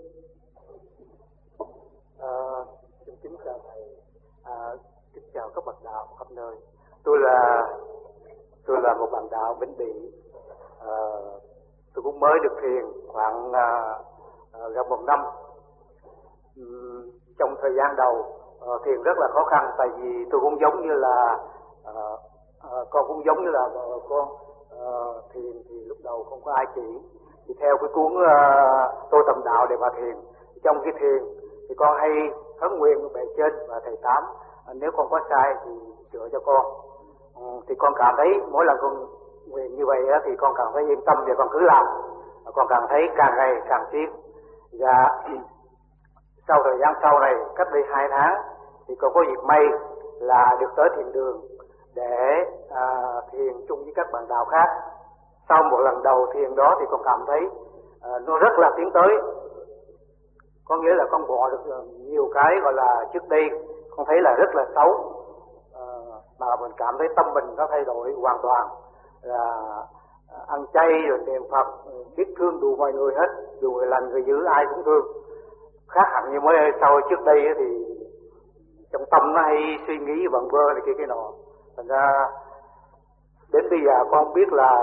À, xin kính chào thầy, à, kính chào các bậc đạo khắp nơi. Tôi là tôi là một bạn đạo Vĩnh Bị. À, tôi cũng mới được thiền khoảng à, à, gần một năm. Uhm, trong thời gian đầu à, thiền rất là khó khăn, tại vì tôi cũng giống như là à, à, con cũng giống như là con à, thiền thì lúc đầu không có ai chỉ. Thì theo cái cuốn uh, Tôi Tầm Đạo để mà thiền, trong cái thiền thì con hay khấn nguyện với bề trên và thầy Tám, uh, nếu con có sai thì sửa cho con. Uh, thì con cảm thấy mỗi lần con nguyện như vậy uh, thì con cảm thấy yên tâm để con cứ làm. Uh, con cảm thấy càng ngày càng tiến. Và sau thời gian sau này, cách đây hai tháng thì con có dịp may là được tới thiền đường để uh, thiền chung với các bạn đạo khác. Sau một lần đầu thiền đó thì con cảm thấy uh, nó rất là tiến tới. Có nghĩa là con bỏ được nhiều cái gọi là trước đây con thấy là rất là xấu, uh, mà mình cảm thấy tâm mình nó thay đổi hoàn toàn. Là uh, ăn chay rồi niệm Phật, biết thương đủ mọi người hết, dù người lành người dữ ai cũng thương. Khác hẳn như mới sau trước đây thì trong tâm nó hay suy nghĩ vẩn vơ này kia cái nọ. Thành ra đến bây giờ con biết là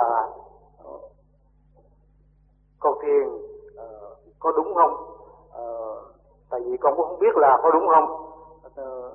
con thiền uh, có đúng không, uh, tại vì con cũng không biết là có đúng không, uh,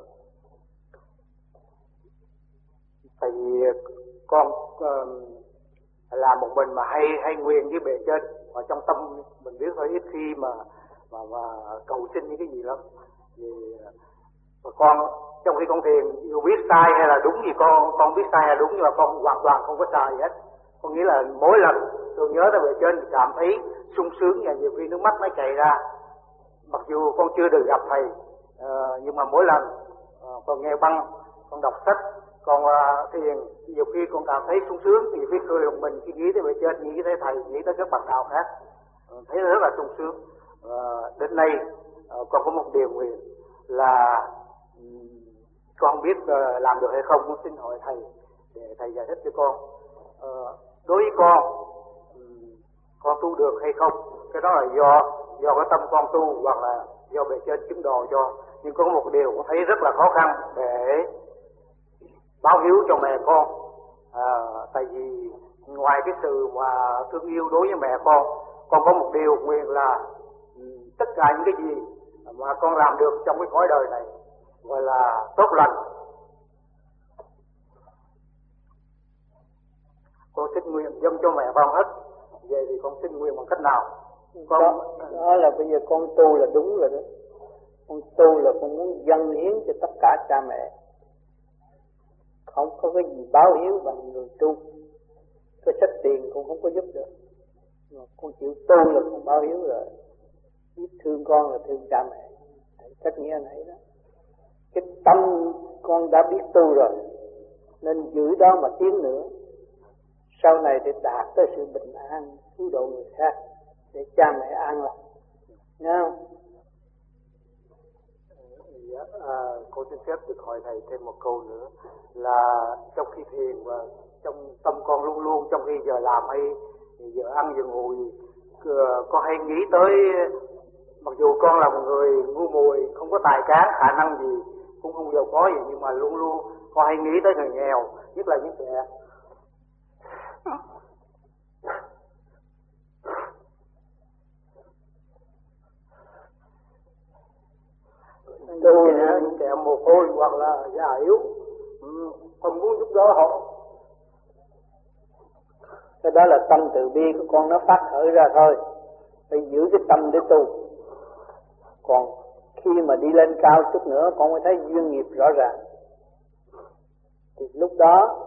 tại vì con uh, làm một mình mà hay hay nguyện với bề trên, và trong tâm mình biết thôi, ít khi mà và, và cầu xin những cái gì lắm. Vì và con trong khi con thiền dù biết sai hay là đúng gì con con biết sai hay đúng, nhưng mà con hoàn toàn không có sai gì hết. Con nghĩ là mỗi lần tôi nhớ tới bề trên cảm thấy sung sướng và nhiều khi nước mắt nó chảy ra. Mặc dù con chưa được gặp thầy, uh, nhưng mà mỗi lần uh, con nghe băng, con đọc sách, con uh, thiền, nhiều khi con cảm thấy sung sướng, nhiều khi cười lòng mình khi nghĩ tới bề trên, nghĩ tới thầy, nghĩ tới các bạn đạo khác, uh, thấy rất là sung sướng. Uh, đến nay uh, con có một điều nguyện là um, con không biết uh, làm được hay không, con xin hỏi thầy để thầy giải thích cho con. Uh, đối với con, um, con tu được hay không, cái đó là do do cái tâm con tu hoặc là do bề trên chứng đồ cho. Nhưng có một điều con thấy rất là khó khăn để báo hiếu cho mẹ con, à, tại vì ngoài cái sự mà thương yêu đối với mẹ con, con có một điều nguyện là tất cả những cái gì mà con làm được trong cái cõi đời này gọi là tốt lành, con xin nguyện dâng cho mẹ con hết. Vậy thì con xin nguyện bằng cách nào? Con... Đó, đó là bây giờ con tu là đúng rồi đó. Con tu là con muốn dâng hiến cho tất cả cha mẹ, không có cái gì báo hiếu bằng người tu. Cái sách tiền con không có giúp được, mà con chịu tu là con báo hiếu rồi. Biết thương con là thương cha mẹ, cách nghĩa này đó. Cái tâm con đã biết tu rồi nên giữ đó mà tiến nữa, sau này để đạt tới sự bình an, cứu độ người khác, để cha mẹ an lòng. Nghe không? À, cô xin phép được hỏi thầy thêm một câu nữa là trong khi thiền và trong tâm con luôn luôn trong khi giờ làm hay giờ ăn giờ ngủ, con hay nghĩ tới, mặc dù con là một người ngu muội, không có tài cán khả năng gì, cũng không giàu có gì, nhưng mà luôn luôn con hay nghĩ tới người nghèo, nhất là những kẻ những kẻ, những kẻ mồ côi hoặc là già yếu, không muốn giúp đỡ họ. Cái đó là tâm từ bi của con nó phát khởi ra thôi, phải giữ cái tâm để tu. Còn khi mà đi lên cao chút nữa con mới thấy duyên nghiệp rõ ràng, thì lúc đó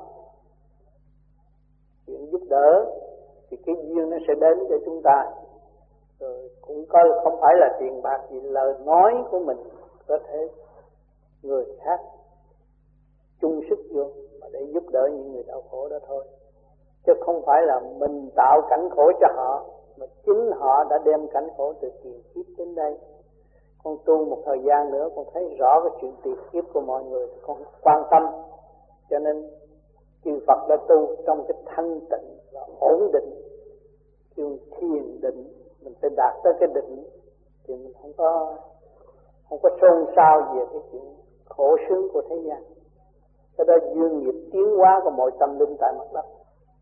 chuyện giúp đỡ thì cái duyên nó sẽ đến cho chúng ta. Rồi cũng có không phải là tiền bạc gì, lời nói của mình có thể người khác chung sức vô mà để giúp đỡ những người đau khổ đó thôi, chứ không phải là mình tạo cảnh khổ cho họ, mà chính họ đã đem cảnh khổ từ tiền kiếp đến đây. Con tu một thời gian nữa con thấy rõ cái chuyện tiền kiếp của mọi người, con quan tâm, cho nên chư Phật đã tu trong cái thanh tịnh và ổn định, kêu thiền định. Mình phải đạt tới cái định thì mình không có không có xôn xao về cái chuyện khổ sướng của thế gian. Cái đó duyên nghiệp tiến hóa của mọi tâm linh tại mặt đất.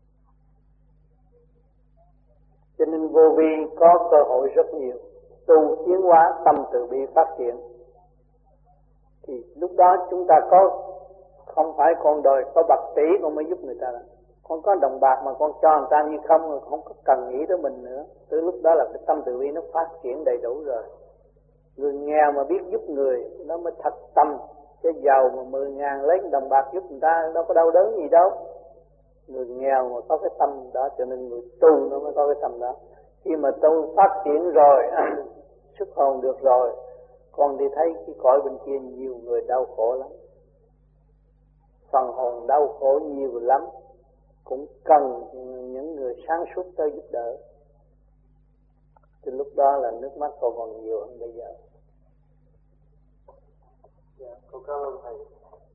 Cho nên vô vi có cơ hội rất nhiều, tu tiến hóa tâm từ bi phát triển. Thì lúc đó chúng ta có, không phải con đời có bạc tỷ con mới giúp người ta. Con có đồng bạc mà con cho người ta như không, rồi không có cần nghĩ tới mình nữa. Từ lúc đó là cái tâm từ bi nó phát triển đầy đủ rồi. Người nghèo mà biết giúp người nó mới thật tâm. Cái giàu mà mười ngàn lấy đồng bạc giúp người ta đâu có đau đớn gì đâu. Người nghèo mà có cái tâm đó, cho nên người tu nó mới có cái tâm đó. Khi mà tu phát triển rồi xuất hồn được rồi, con đi thấy cái cõi bên kia nhiều người đau khổ lắm, phần hồn đau khổ nhiều lắm, cũng cần những người sáng suốt tới giúp đỡ. Thì lúc đó là nước mắt con còn nhiều hơn bây giờ. Dạ, con cảm ơn thầy.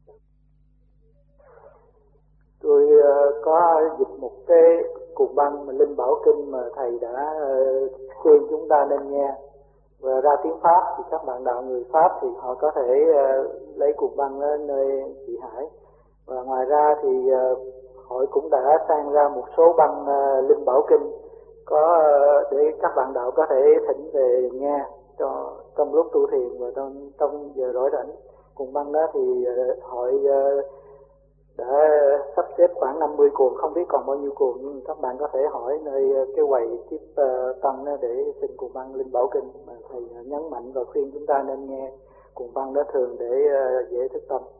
Tôi uh, có dịch một cái cục băng mà Linh Bảo Kinh mà thầy đã uh, khuyên chúng ta nên nghe và ra tiếng Pháp, thì các bạn đạo người Pháp thì họ có thể uh, lấy cục băng ở nơi chị Hải. Và ngoài ra thì uh, hội cũng đã sang ra một số băng uh, Linh Bảo Kinh có uh, để các bạn đạo có thể thỉnh về nghe cho trong lúc tu thiền và trong, trong giờ rỗi rảnh. Cùng băng đó thì uh, hội uh, đã sắp xếp khoảng năm mươi cuộn, không biết còn bao nhiêu cuộn, nhưng các bạn có thể hỏi nơi cái quầy tiếp uh, tân để xin cuộn băng Linh Bảo Kinh, mà thầy nhấn mạnh và khuyên chúng ta nên nghe cuộn băng đó thường để uh, dễ thức tâm.